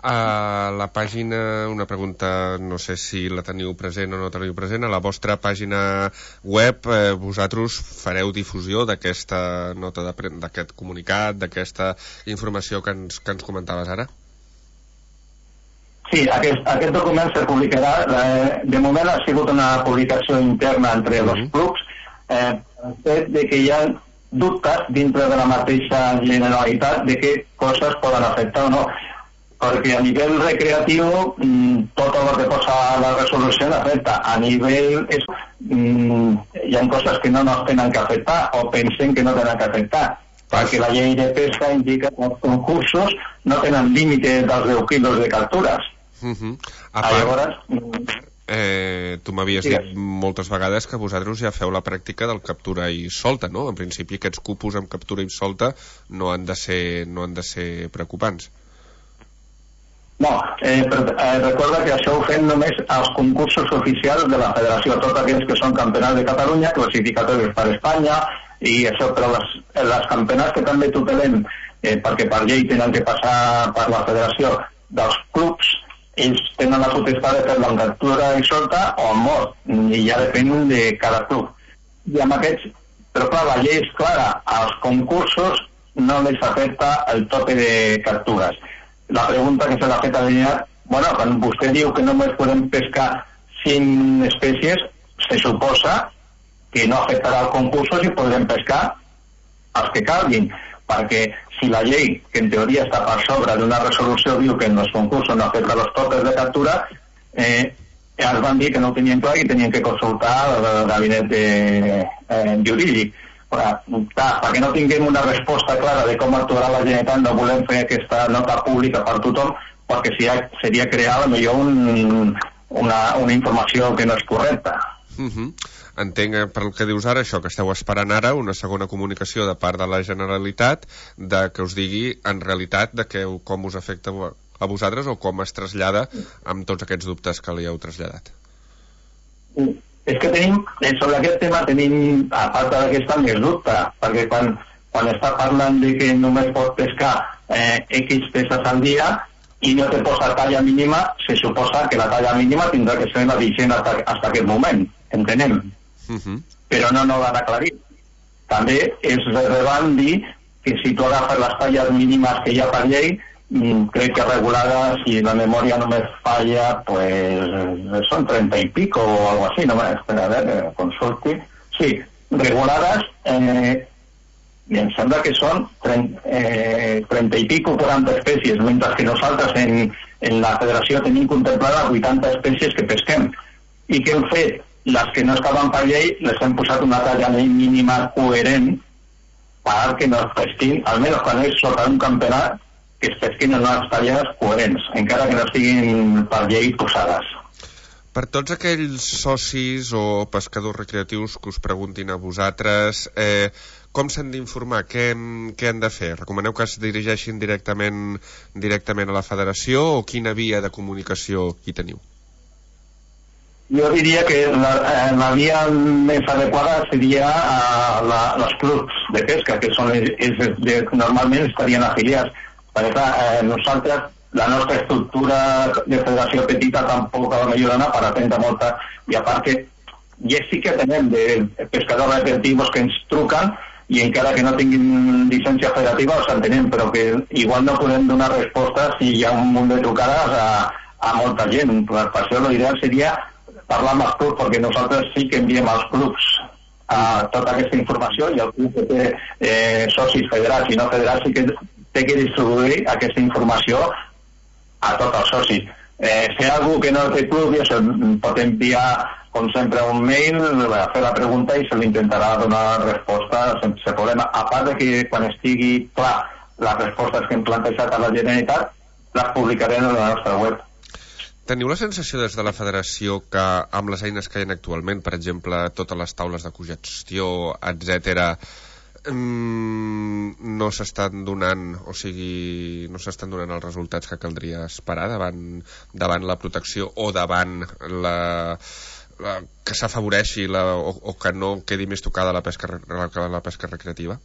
H: A la pàgina, una pregunta, no sé si la teniu present o no teniu present, a la vostra pàgina web eh, vosaltres fareu difusió d'aquesta nota, d'aquest comunicat, d'aquesta informació que ens, que ens comentaves ara?
X: Sí, aquest, aquest document se publicarà, eh, de moment ha sigut una publicació interna entre els uh-huh. clubs, eh, el fet de que hi ha dubtes dintre de la mateixa Generalitat de què coses poden afectar o no, perquè a nivell recreatiu tot el que posa la resolució afecta. A nivell és, hi ha coses que no nos tenen que afectar o pensem que no tenen que afectar, perquè la llei de pesca indica que els concursos no tenen límite dels deu quilos de captures.
H: Uh-huh. A part, llavors, Eh, tu m'havies sí. dit moltes vegades que vosaltres ja feu la pràctica del captura i solta, no? En principi aquests cupos amb captura i solta no han de ser, no han de ser preocupants.
X: No, eh, però, eh, recorda que això ho fem només als concursos oficials de la federació, tots aquells que són campionats de Catalunya, classificatoris per Espanya, i això, però les, les campionats que també tutelem, eh, perquè per llei tenen que passar per la federació dels clubs, ells tenen la potestat de fer-la en captura i solta o en mort, i ja depèn de cada club. I amb aquests, però clar, la llei és clara, als concursos no les afecta el tope de captures. La pregunta que se l'ha fet a l'Enat, bueno, quan vostè diu que només podem pescar cinc espècies, se suposa que no afectarà els concursos i podrem pescar els que calguin, perquè si la llei, que en teoria està per sobre d'una resolució, diu que en els concursos no afecta els topes de captura, eh, els van dir que no ho tenien clar i tenien que consultar el gabinet de, eh, jurídic. Però, clar, perquè no tinguem una resposta clara de com actuarà la Generalitat, no volem fer aquesta nota pública per tothom, perquè si seria crear potser un, una, una informació que no és correcta.
H: Uh -huh. Entenc, per el que dius ara, això, que esteu esperant ara una segona comunicació de part de la Generalitat de que us digui en realitat de que, com us afecta a vosaltres o com es trasllada amb tots aquests dubtes que li heu traslladat.
X: És que tenim, sobre aquest tema tenim, a part d'aquesta, més dubte, perquè quan, quan està parlant de que només pot pescar eh, X peces al dia i no te posa talla mínima, se suposa que la talla mínima tindrà que ser la vigent hasta, hasta aquest moment, entenem. Uh-huh. Però no, no l'han aclarit. També és rellevant dir que si tu agafes les talles mínimes que hi ha per llei, crec que regulades, si la memòria no me falla, pues són trenta i pico o algo así, no me espera, a ver, consulti. Sí, regulades, eh, em sembla que són trenta, eh, trenta i pico, quaranta espècies, mentre que nosaltres en, en la federació tenim contemplades vuitanta espècies que pesquem. I que hem fet? Les que no estaven per llei les hem posat una talla mínima coherent perquè no es pesquin, almenys quan és sota un campionat, que es pesquin en unes talles coherents, encara que no estiguin per llei posades.
H: Per tots aquells socis o pescadors recreatius que us preguntin a vosaltres, eh, com s'han d'informar? Què, què han de fer? Recomaneu que es dirigeixin directament, directament a la federació o quina via de comunicació hi teniu?
X: Jo diria que la, la via més adequada seria a la, els clubs de pesca, que són, és, és, normalment estarien afiliats. Perquè clar, eh, nosaltres, la nostra estructura de federació petita tampoc a la millor dona per atendre molta, i a part que ja sí que tenem de pescadors recreatius que ens truquen i encara que no tinguin llicència federativa els entenem, però que igual no podem donar resposta si hi ha un munt de trucades a, a molta gent. Per això l'ideal seria parlar amb els clubs, perquè nosaltres sí que enviem als clubs a tota aquesta informació i el club que té eh, socis federats i no federats sí que té que distribuir aquesta informació a tots els socis. Eh, si hi ha algú que no té club, ja se pot enviar, com sempre, un mail, a fer la pregunta i se li intentarà donar resposta sense problema. A part de que quan estigui clar les respostes que hem plantejat a la Generalitat, les publicarem a la nostra web.
H: Teniu la sensació des de la federació que amb les eines que hi ha actualment, per exemple, totes les taules de cogestió, etcètera, no s'estan donant, o sigui, no s'estan donant els resultats que caldria esperar davant, davant la protecció o davant la, la que s'afavoreixi la, o, o que no quedi més tocada la pesca, la, la pesca recreativa?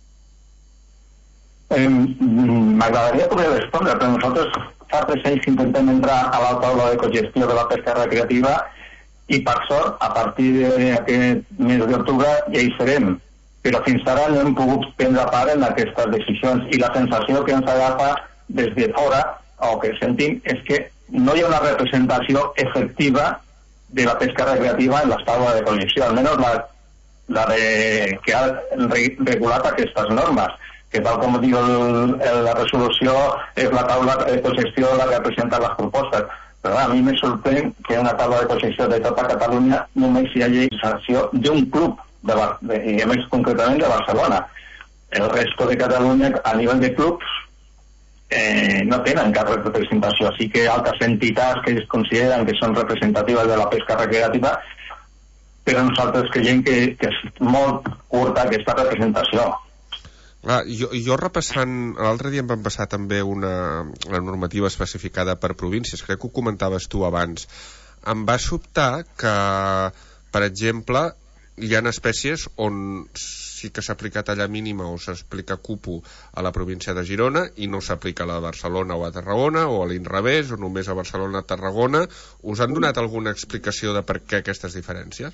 X: Eh, M'agradaria poder respondre, però nosaltres fa tres anys que intentem entrar a la taula de cogestió de la pesca recreativa i per sort, a partir d'aquest mes d'octubre ja hi serem, però fins ara no hem pogut prendre part en aquestes decisions i la sensació que ens agafa des de fora o que sentim és que no hi ha una representació efectiva de la pesca recreativa en les taules de cogestió, almenys la, la de, que ha regulat aquestes normes, que tal com diu el, el, la resolució és la taula de cogestió la que presenta les propostes. Però a mi me sorprèn que una taula de cogestió de tota Catalunya només hi hagi sanció d'un club, de, de, i a més concretament de Barcelona. El resto de Catalunya a nivell de clubs eh, no tenen cap representació, així que altres entitats que es consideren que són representatives de la pesca recreativa, però nosaltres creiem que, que és molt curta aquesta representació.
H: Ah, jo, jo repassant, l'altre dia em van passar també una, una normativa especificada per províncies, crec que ho comentaves tu abans. Em va sobtar que, per exemple, hi ha espècies on sí que s'aplica talla mínima o s'aplica cupo a la província de Girona i no s'aplica a la de Barcelona o a Tarragona, o a l'inrevés, o només a Barcelona o a Tarragona. Us han donat alguna explicació de per què aquestes diferències?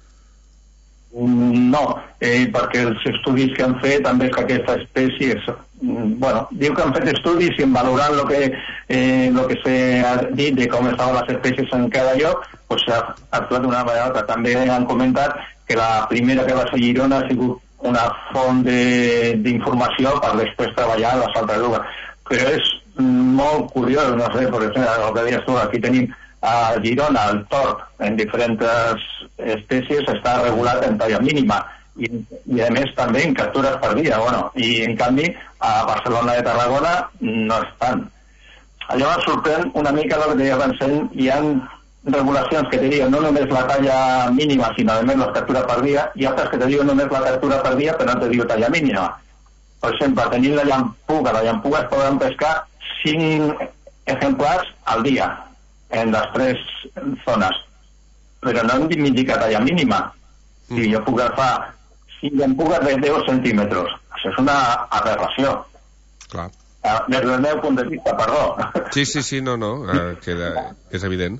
X: No, eh, perquè els estudis que han fet també és que aquesta espècie és, bueno, diu que han fet estudis i en valorant el que, eh, lo que s'ha dit de com estaven les espècies en cada lloc, pues s'ha actuat d'una manera. També han comentat que la primera que va ser Girona ha sigut una font d'informació per després treballar a les altres dues. Però és molt curiós, no sé, per exemple, el que deies tu, aquí tenim a Girona el tord en diferents espècies està regulat en talla mínima i, i a més també en captures per dia, bueno, i en canvi a Barcelona i Tarragona no estan. Allò em sorprèn una mica el que deia abans, hi ha regulacions que te diuen no només la talla mínima, sinó a més les captures per dia, i altres que te diuen només la captura per dia, però no te diu talla mínima. Per exemple, tenint la llampuga, la llampuga es poden pescar cinc exemplars al dia en les tres zones, però no hem d'indicar talla mínima. Si jo puc agafar cinc llampugues de deu centímetres, això és una aberració.
H: Clar.
X: Des del meu punt de vista, perdó.
H: Sí, sí, sí, no, no, eh, queda, és evident.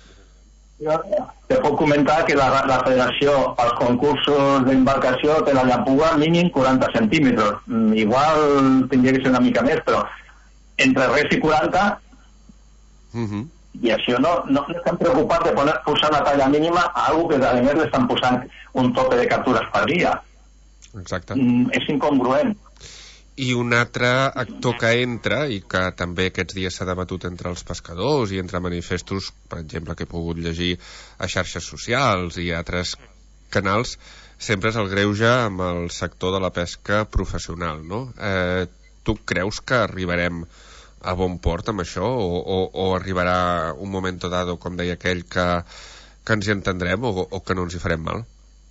X: Te puc comentar que la, la federació als concursos d'embarcació té la llampuga mínim quaranta centímetres. Igual tindria que ser una mica més, però entre res i quaranta,
H: uh-huh.
X: I això no, no estan preocupats de poner, posar una talla mínima a algú que a més l'estan posant un tope de captures per dia.
H: Exacte.
X: Mm, és incongruent.
H: I un altre actor que entra i que també aquests dies s'ha debatut entre els pescadors i entre manifestos, per exemple, que he pogut llegir a xarxes socials i altres canals, sempre és el greuge amb el sector de la pesca professional, no? Eh, tu creus que arribarem a bon port amb això o, o, o arribarà un momento dado, com deia aquell, que, que ens hi entendrem o, o que no ens hi farem mal?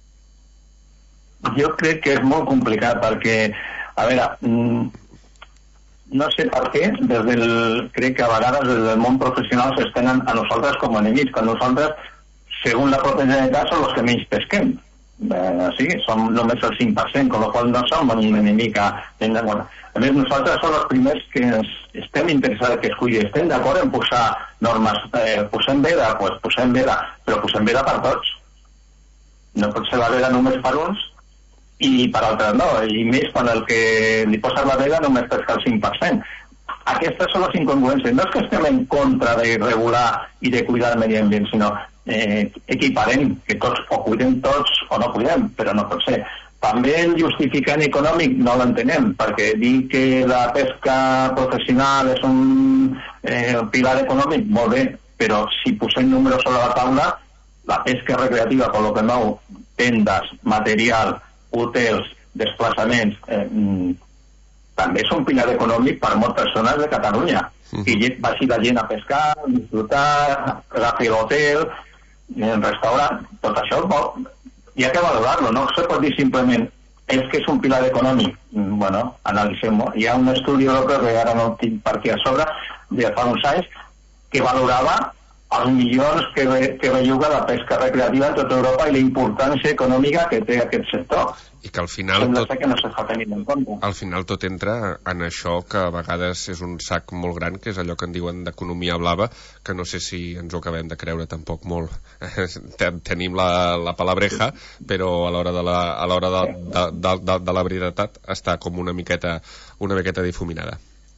X: Jo crec que és molt complicat perquè a veure, no sé per què, des del, crec que a vegades des del món professional s'estenen a nosaltres com a enemics, quan nosaltres, segons la pròpia Generalitat, som els que menys pesquem. Eh, sí, som només el cinc per cent, amb la qual no som un enemic a... A més, nosaltres som els primers que estem interessats que escolli, estem d'acord en posar normes, eh, posem veda, pues posem veda, però posem veda per tots. No pot ser la veda només per uns i per altres no, i més quan el que li posa la veda només pesca el cinc per cent. Aquestes són les incongruències. No és que estem en contra de regular i de cuidar el medi ambient, sinó eh, equiparem, que tots o cuidem tots o no cuidem, però no pot ser. També el justificant econòmic no l'entenem, perquè dir que la pesca professional és un eh, pilar econòmic, molt bé, però si posem números sobre la taula, la pesca recreativa, per lo que nou, tendes, material, hotels, desplaçaments, eh, també és un pilar econòmic per moltes zones de Catalunya. Uh-huh. I vagi la gent a pescar, disfrutar, agafi l'hotel, el restaurant, tot això hi ha que valorarlo, no se pot dir simplement és que és un pilar econòmic. Bueno, analitzem-ho. Hi ha un estudi europeu que ara no tinc per aquí a sobre, de fa uns anys, que valorava els milions que, que belluga la pesca recreativa en tota Europa i la importància econòmica que té aquest sector.
H: I que al final
X: Sembla
H: tot,
X: que no s'està tenint en compte.
H: al final tot entra en això que a vegades és un sac molt gran, que és allò que en diuen d'economia blava, que no sé si ens ho acabem de creure tampoc molt. Tenim la, la palabreja, però a l'hora de la, a l'hora de, de, de, de, de la veritat està com una miqueta, una miqueta difuminada.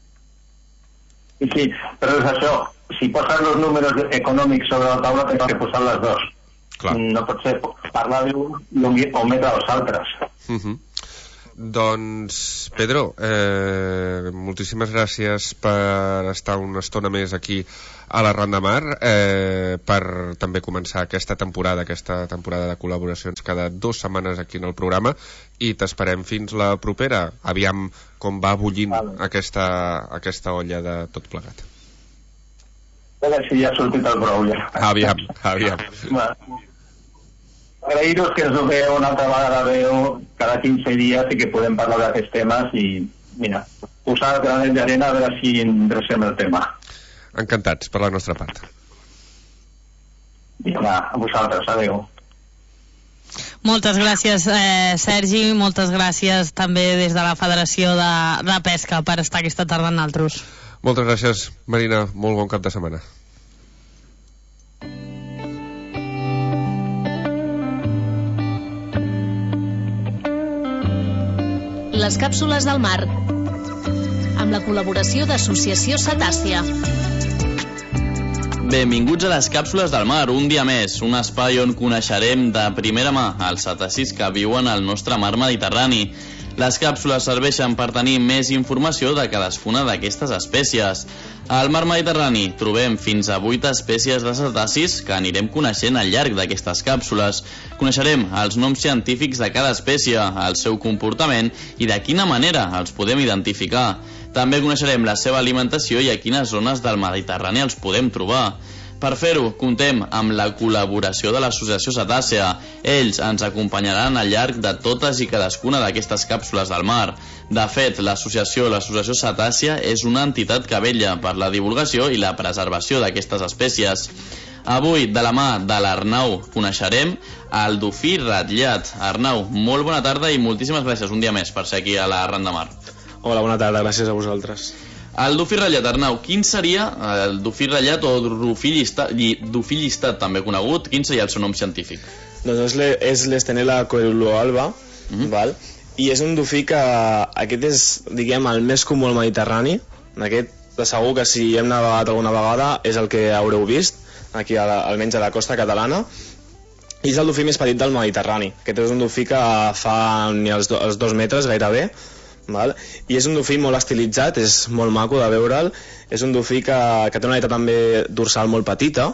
X: Sí, sí, però és això. Si posen els números econòmics sobre la taula, tens que posar les dos.
H: Clar.
X: No pot ser parlar d'un i ometre els altres.
H: Uh-huh. Doncs, Pedro, eh, moltíssimes gràcies per estar una estona més aquí a la Ronda Mar, eh, per també començar aquesta temporada, aquesta temporada de col·laboracions cada dues setmanes aquí en el programa, i t'esperem fins la propera. Aviam com va bullint vale. aquesta, aquesta olla de tot plegat.
X: A veure si ja ha sortit el brou ja.
H: Aviam, aviam.
X: Agrair-vos que ens ho veu una altra vegada, veu cada quinze dies i que podem parlar d'aquests temes i, mira, posar el granet d'arena a veure si endrecem el tema.
H: Encantats per la nostra part.
X: Vinga, a vosaltres, adeu.
E: Moltes gràcies, eh, Sergi, moltes gràcies també des de la Federació de, de Pesca per estar aquesta tarda amb nosaltres.
H: Moltes gràcies, Marina, molt bon cap de setmana.
A: Les càpsules del mar, amb la col·laboració d'Associació Cetàcia.
I: Benvinguts a les càpsules del mar, un dia més, un espai on coneixerem de primera mà els cetacis que viuen al nostre mar Mediterrani. Les càpsules serveixen per tenir més informació de cadascuna d'aquestes espècies. Al mar Mediterrani trobem fins a vuit espècies de cetacis que anirem coneixent al llarg d'aquestes càpsules. Coneixerem els noms científics de cada espècie, el seu comportament i de quina manera els podem identificar. També coneixerem la seva alimentació i a quines zones del Mediterrani els podem trobar. Per fer-ho, contem amb la col·laboració de l'Associació Cetàcia. Ells ens acompanyaran al llarg de totes i cadascuna d'aquestes càpsules del mar. De fet, l'associació l'Associació Cetàcia és una entitat que vetlla per la divulgació i la preservació d'aquestes espècies. Avui, de la mà de l'Arnau, coneixerem el dofí ratllat. Arnau, molt bona tarda i moltíssimes gràcies un dia més per ser aquí a la Ran de Mar.
B: Hola, bona tarda, gràcies a vosaltres.
I: El dofí ratllat, Arnau, quin seria el dofí ratllat o dofí llistat, dofí llistat també conegut, quin seria el seu nom científic?
B: Doncs és l'Estenella coeruloalba, mm-hmm. val? I és un dofí que aquest és, diguem, el més comú al Mediterrani. Aquest, de segur que si hem navegat alguna vegada és el que haureu vist, aquí a la, almenys a la costa catalana. I és el dofí més petit del Mediterrani. Aquest és un dofí que fa ni els, do, els dos metres gairebé, val? I és un dofí molt estilitzat, és molt maco de veure'l. És un dofí que, que té una aleta també dorsal molt petita,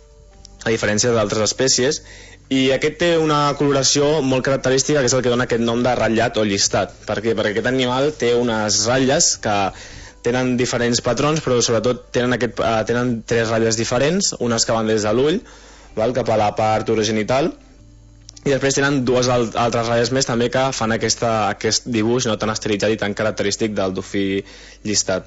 B: a diferència d'altres espècies, i aquest té una coloració molt característica, que és el que dona aquest nom de ratllat o llistat. Per què? Perquè aquest animal té unes ratlles que tenen diferents patrons, però sobretot tenen, aquest, tenen tres ratlles diferents, unes que van des de l'ull, val? Cap a la part urogenital, i després tenen dues altres ratlles més també que fan aquesta, aquest dibuix no tan estilitzat i tan característic del dofí llistat.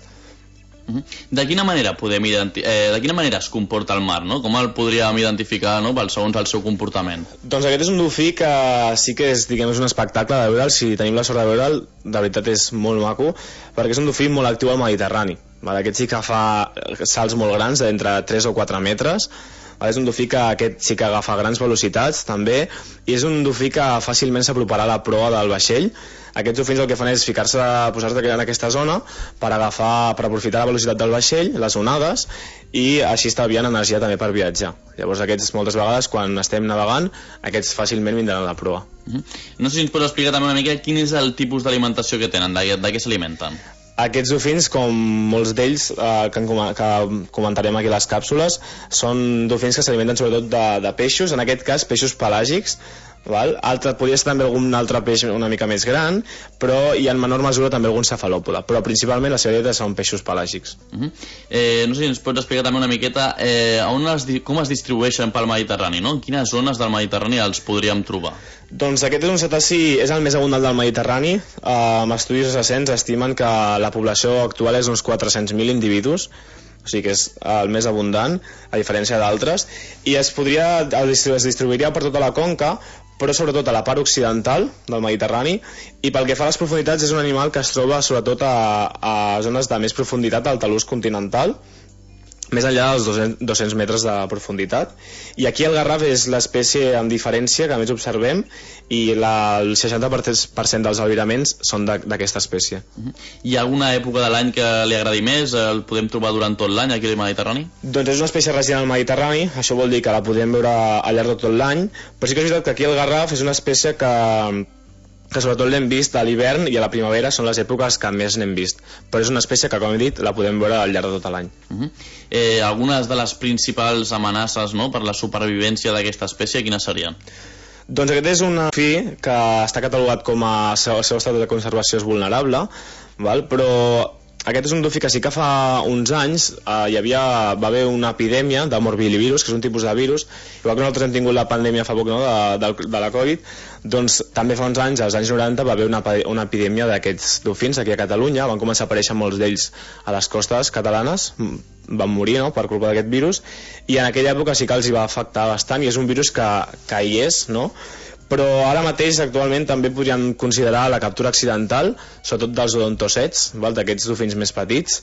I: De quina manera podem identi- eh, de quina manera es comporta el mar, no? Com el podríem identificar, no? Pel segons el seu comportament?
B: Doncs aquest és un dofí que sí que és, diguem, és un espectacle de veure'l. Si tenim la sort de veure'l, de veritat és molt maco, perquè és un dofí molt actiu al Mediterrani. Aquest sí que fa salts molt grans, d'entre tres o quatre metres. És un dofí que aquest sí que agafa grans velocitats també, i és un dofí que fàcilment s'aproparà a la proa del vaixell. Aquests dofins el que fan és ficar-se, posar-se en aquesta zona per agafar, per aprofitar la velocitat del vaixell, les onades, i així estalviant energia també per viatjar. Llavors aquests moltes vegades quan estem navegant, aquests fàcilment vindran a la proa.
I: Uh-huh. No sé si ens pots explicar també una mica quin és el tipus d'alimentació que tenen, de, de què s'alimenten.
B: Aquests dofins, com molts d'ells eh, que, que comentarem aquí a les càpsules, són dofins que s'alimenten sobretot de, de peixos, en aquest cas peixos pelàgics, val? Altre, podria ser també algun altre peix una mica més gran, però i en menor mesura també algun cefalòpode, però principalment la seva dieta són peixos pelàgics.
I: Uh-huh. eh, no sé si ens pots explicar també una miqueta eh, on es, com es distribueixen pel Mediterrani, no? En quines zones del Mediterrani els podríem trobar?
B: Doncs aquest és un cetaci, és el més abundant del Mediterrani. Eh, amb estudis recents estimen que la població actual és uns quatre-cents mil individus, o sigui que és el més abundant, a diferència d'altres, i es podria, es distribuiria per tota la conca, però sobretot a la part occidental del Mediterrani, i pel que fa a les profunditats és un animal que es troba sobretot a, a zones de més profunditat al talús continental, més enllà dels dos-cents metres de profunditat, i aquí el garraf és l'espècie amb diferència que més observem, i la, el seixanta per cent dels albiraments són d'aquesta espècie.
I: Uh-huh. Hi ha alguna època de l'any que li agradi més? El podem trobar durant tot l'any aquí al Mediterrani?
B: Doncs és una espècie resident al Mediterrani, això vol dir que la podem veure al llarg de tot l'any, però sí que és veritat que aquí el garraf és una espècie que que sobretot l'hem vist a l'hivern i a la primavera, són les èpoques que més n'hem vist, però és una espècie que, com he dit, la podem veure al llarg de tot l'any.
I: Uh-huh. eh, algunes de les principals amenaces, no?, per la supervivència d'aquesta espècie, quines serien?
B: Doncs aquest és un fi que està catalogat com a el seu estat de conservació és vulnerable, val? Però aquest és un dofí que sí que fa uns anys eh, hi havia, va haver una epidèmia de morbillivirus, que és un tipus de virus, igual que nosaltres hem tingut la pandèmia fa poc, no?, de, de, de la Covid, doncs també fa uns anys, als anys noranta, va haver una, una epidèmia d'aquests dofins aquí a Catalunya, van començar a aparèixer molts d'ells a les costes catalanes, van morir, no?, per culpa d'aquest virus, i en aquella època sí que els hi va afectar bastant, i és un virus que, que hi és, no?, però ara mateix actualment també podríem considerar la captura accidental, sobretot dels odontocets, d'aquests dofins més petits,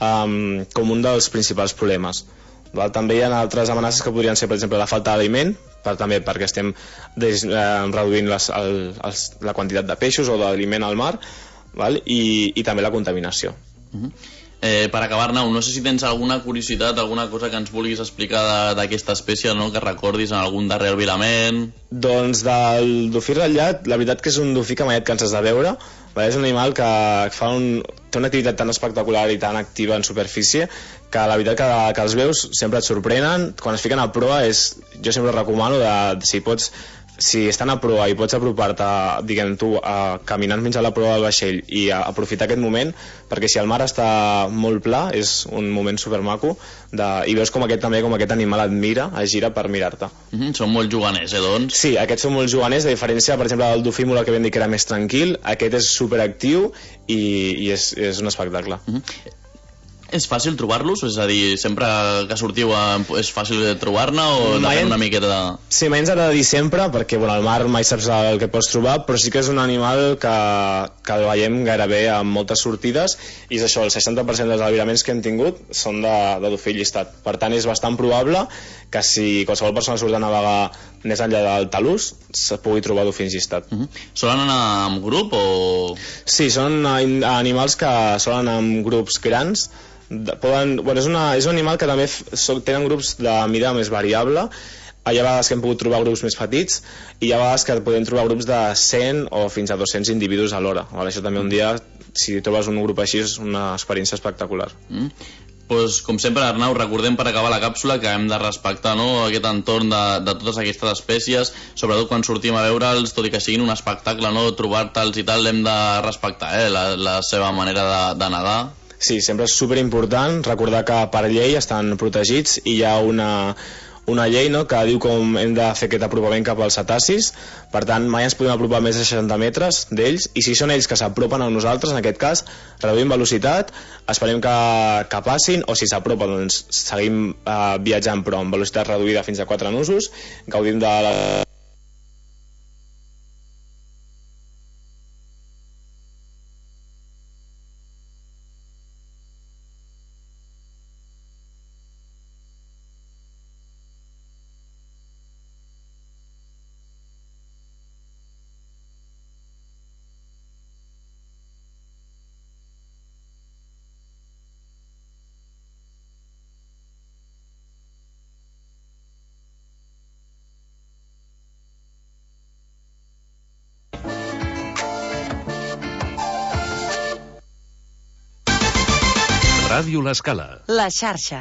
B: um, com un dels principals problemes. Val? També hi ha altres amenaces que podrien ser, per exemple, la falta d'aliment, per, també perquè estem des, eh, reduint les, el, els, la quantitat de peixos o d'aliment al mar, val? I, i també la contaminació.
I: Uh-huh. Eh, per acabar, Nau, no sé si tens alguna curiositat, alguna cosa que ens vulguis explicar d'aquesta espècie, no? Que recordis en algun darrer albirament.
B: Doncs del dofí ratllat, la veritat que és un dofí que mai et canses de veure. És un animal que fa un, té una activitat tan espectacular i tan activa en superfície que la veritat que, que els veus sempre et sorprenen. Quan es fiquen a proa, és, jo sempre recomano de, si pots si estan a proa i pots apropar-te, diguem tu, a, caminant fins a la proa del vaixell i a, aprofitar aquest moment, perquè si el mar està molt pla és un moment supermaco de, i veus com aquest també com aquest animal et mira, es gira per mirar-te.
I: Mm-hmm, són molt juganers, eh, doncs?
B: Sí, aquests són molt juganers, a diferència, per exemple, del dofí mula que vam dir que era més tranquil, aquest és superactiu i, i és, és un espectacle.
I: Mm-hmm. És fàcil trobar-los? És a dir, sempre que sortiu és fàcil trobar-ne o depèn una miqueta de...
B: Sí, mai ens ha de dir sempre, perquè bueno, al mar mai saps el que pots trobar, però sí que és un animal que, que el veiem gairebé amb moltes sortides, i és això, el seixanta per cent dels albiraments que hem tingut són de, de dofí llistat. Per tant, és bastant probable que si qualsevol persona surt a navegar més enllà del talús, se pugui trobar dofins llistat.
I: Uh-huh. Solen anar en grup o...?
B: Sí, són animals que solen anar en grups grans. De, poden, bueno, és, una, és un animal que també f, so, tenen grups de mida més variable. Hi ha vegades que hem pogut trobar grups més petits i hi ha vegades que podem trobar grups de cent o fins a dos-cents individus alhora. Vale? Això també un dia, si trobes un grup així, és una experiència espectacular.
I: Mm. Pues, com sempre, Arnau, recordem per acabar la càpsula que hem de respectar, no?, aquest entorn de, de totes aquestes espècies, sobretot quan sortim a veure'ls, tot i que siguin un espectacle, no?, trobar-te'ls i tal, hem de respectar eh, la, la seva manera de, de nedar.
B: Sí, sempre és superimportant recordar que per llei estan protegits i hi ha una, una llei, no?, que diu com hem de fer aquest apropament cap als cetacis. Per tant, mai ens podem apropar més de seixanta metres d'ells, i si són ells que s'apropen a nosaltres, en aquest cas, reduïm velocitat, esperem que, que passin, o si s'apropen, doncs seguim eh, viatjant però amb velocitat reduïda fins a quatre nusos, gaudim de la...
D: Ràdio L'Escala.
W: La xarxa.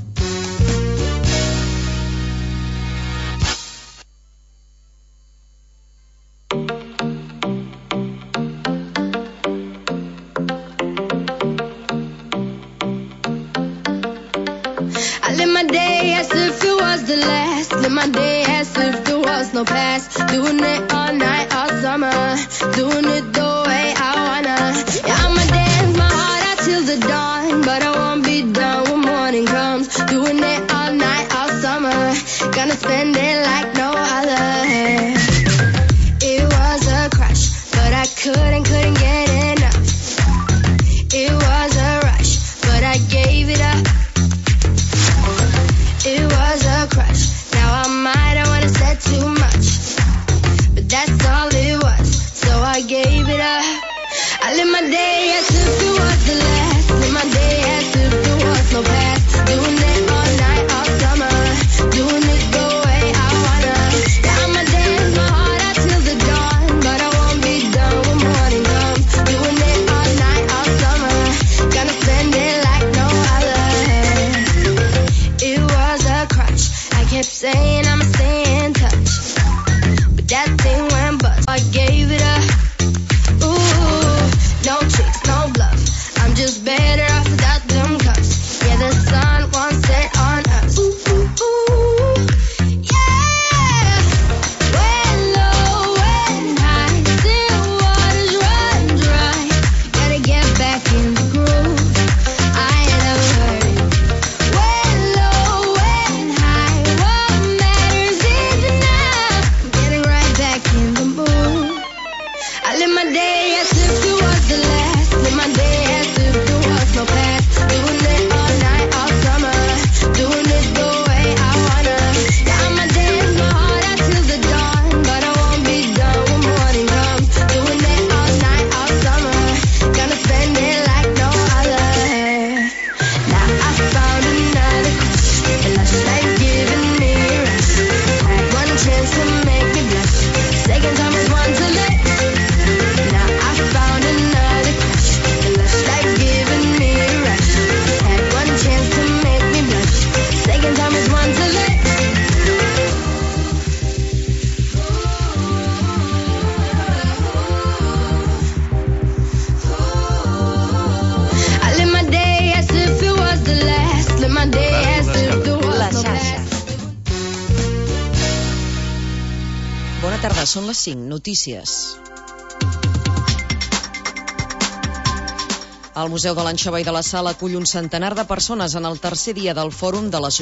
F: I live my day as if it was the last. Live my day as if there was no past. Doing it all night, all summer. Doing it the way I wanna. Yeah, I'ma dance my heart out till the dawn, but I won't be done when morning comes. Doing it all night, all summer. Gonna spend it like no other. It was a crush, but I couldn't, couldn't get enough. It was a rush, but I gave it up. It was a crush. Now I might have wanna said too much, but that's all it was, so I gave it up. I live my day as if it was the last. Live my day as if it was
D: Bona tarda, són les cinc. Notícies. El Museu de l'Anxova i de la Sal acull un centenar de persones en el tercer dia del Fòrum de la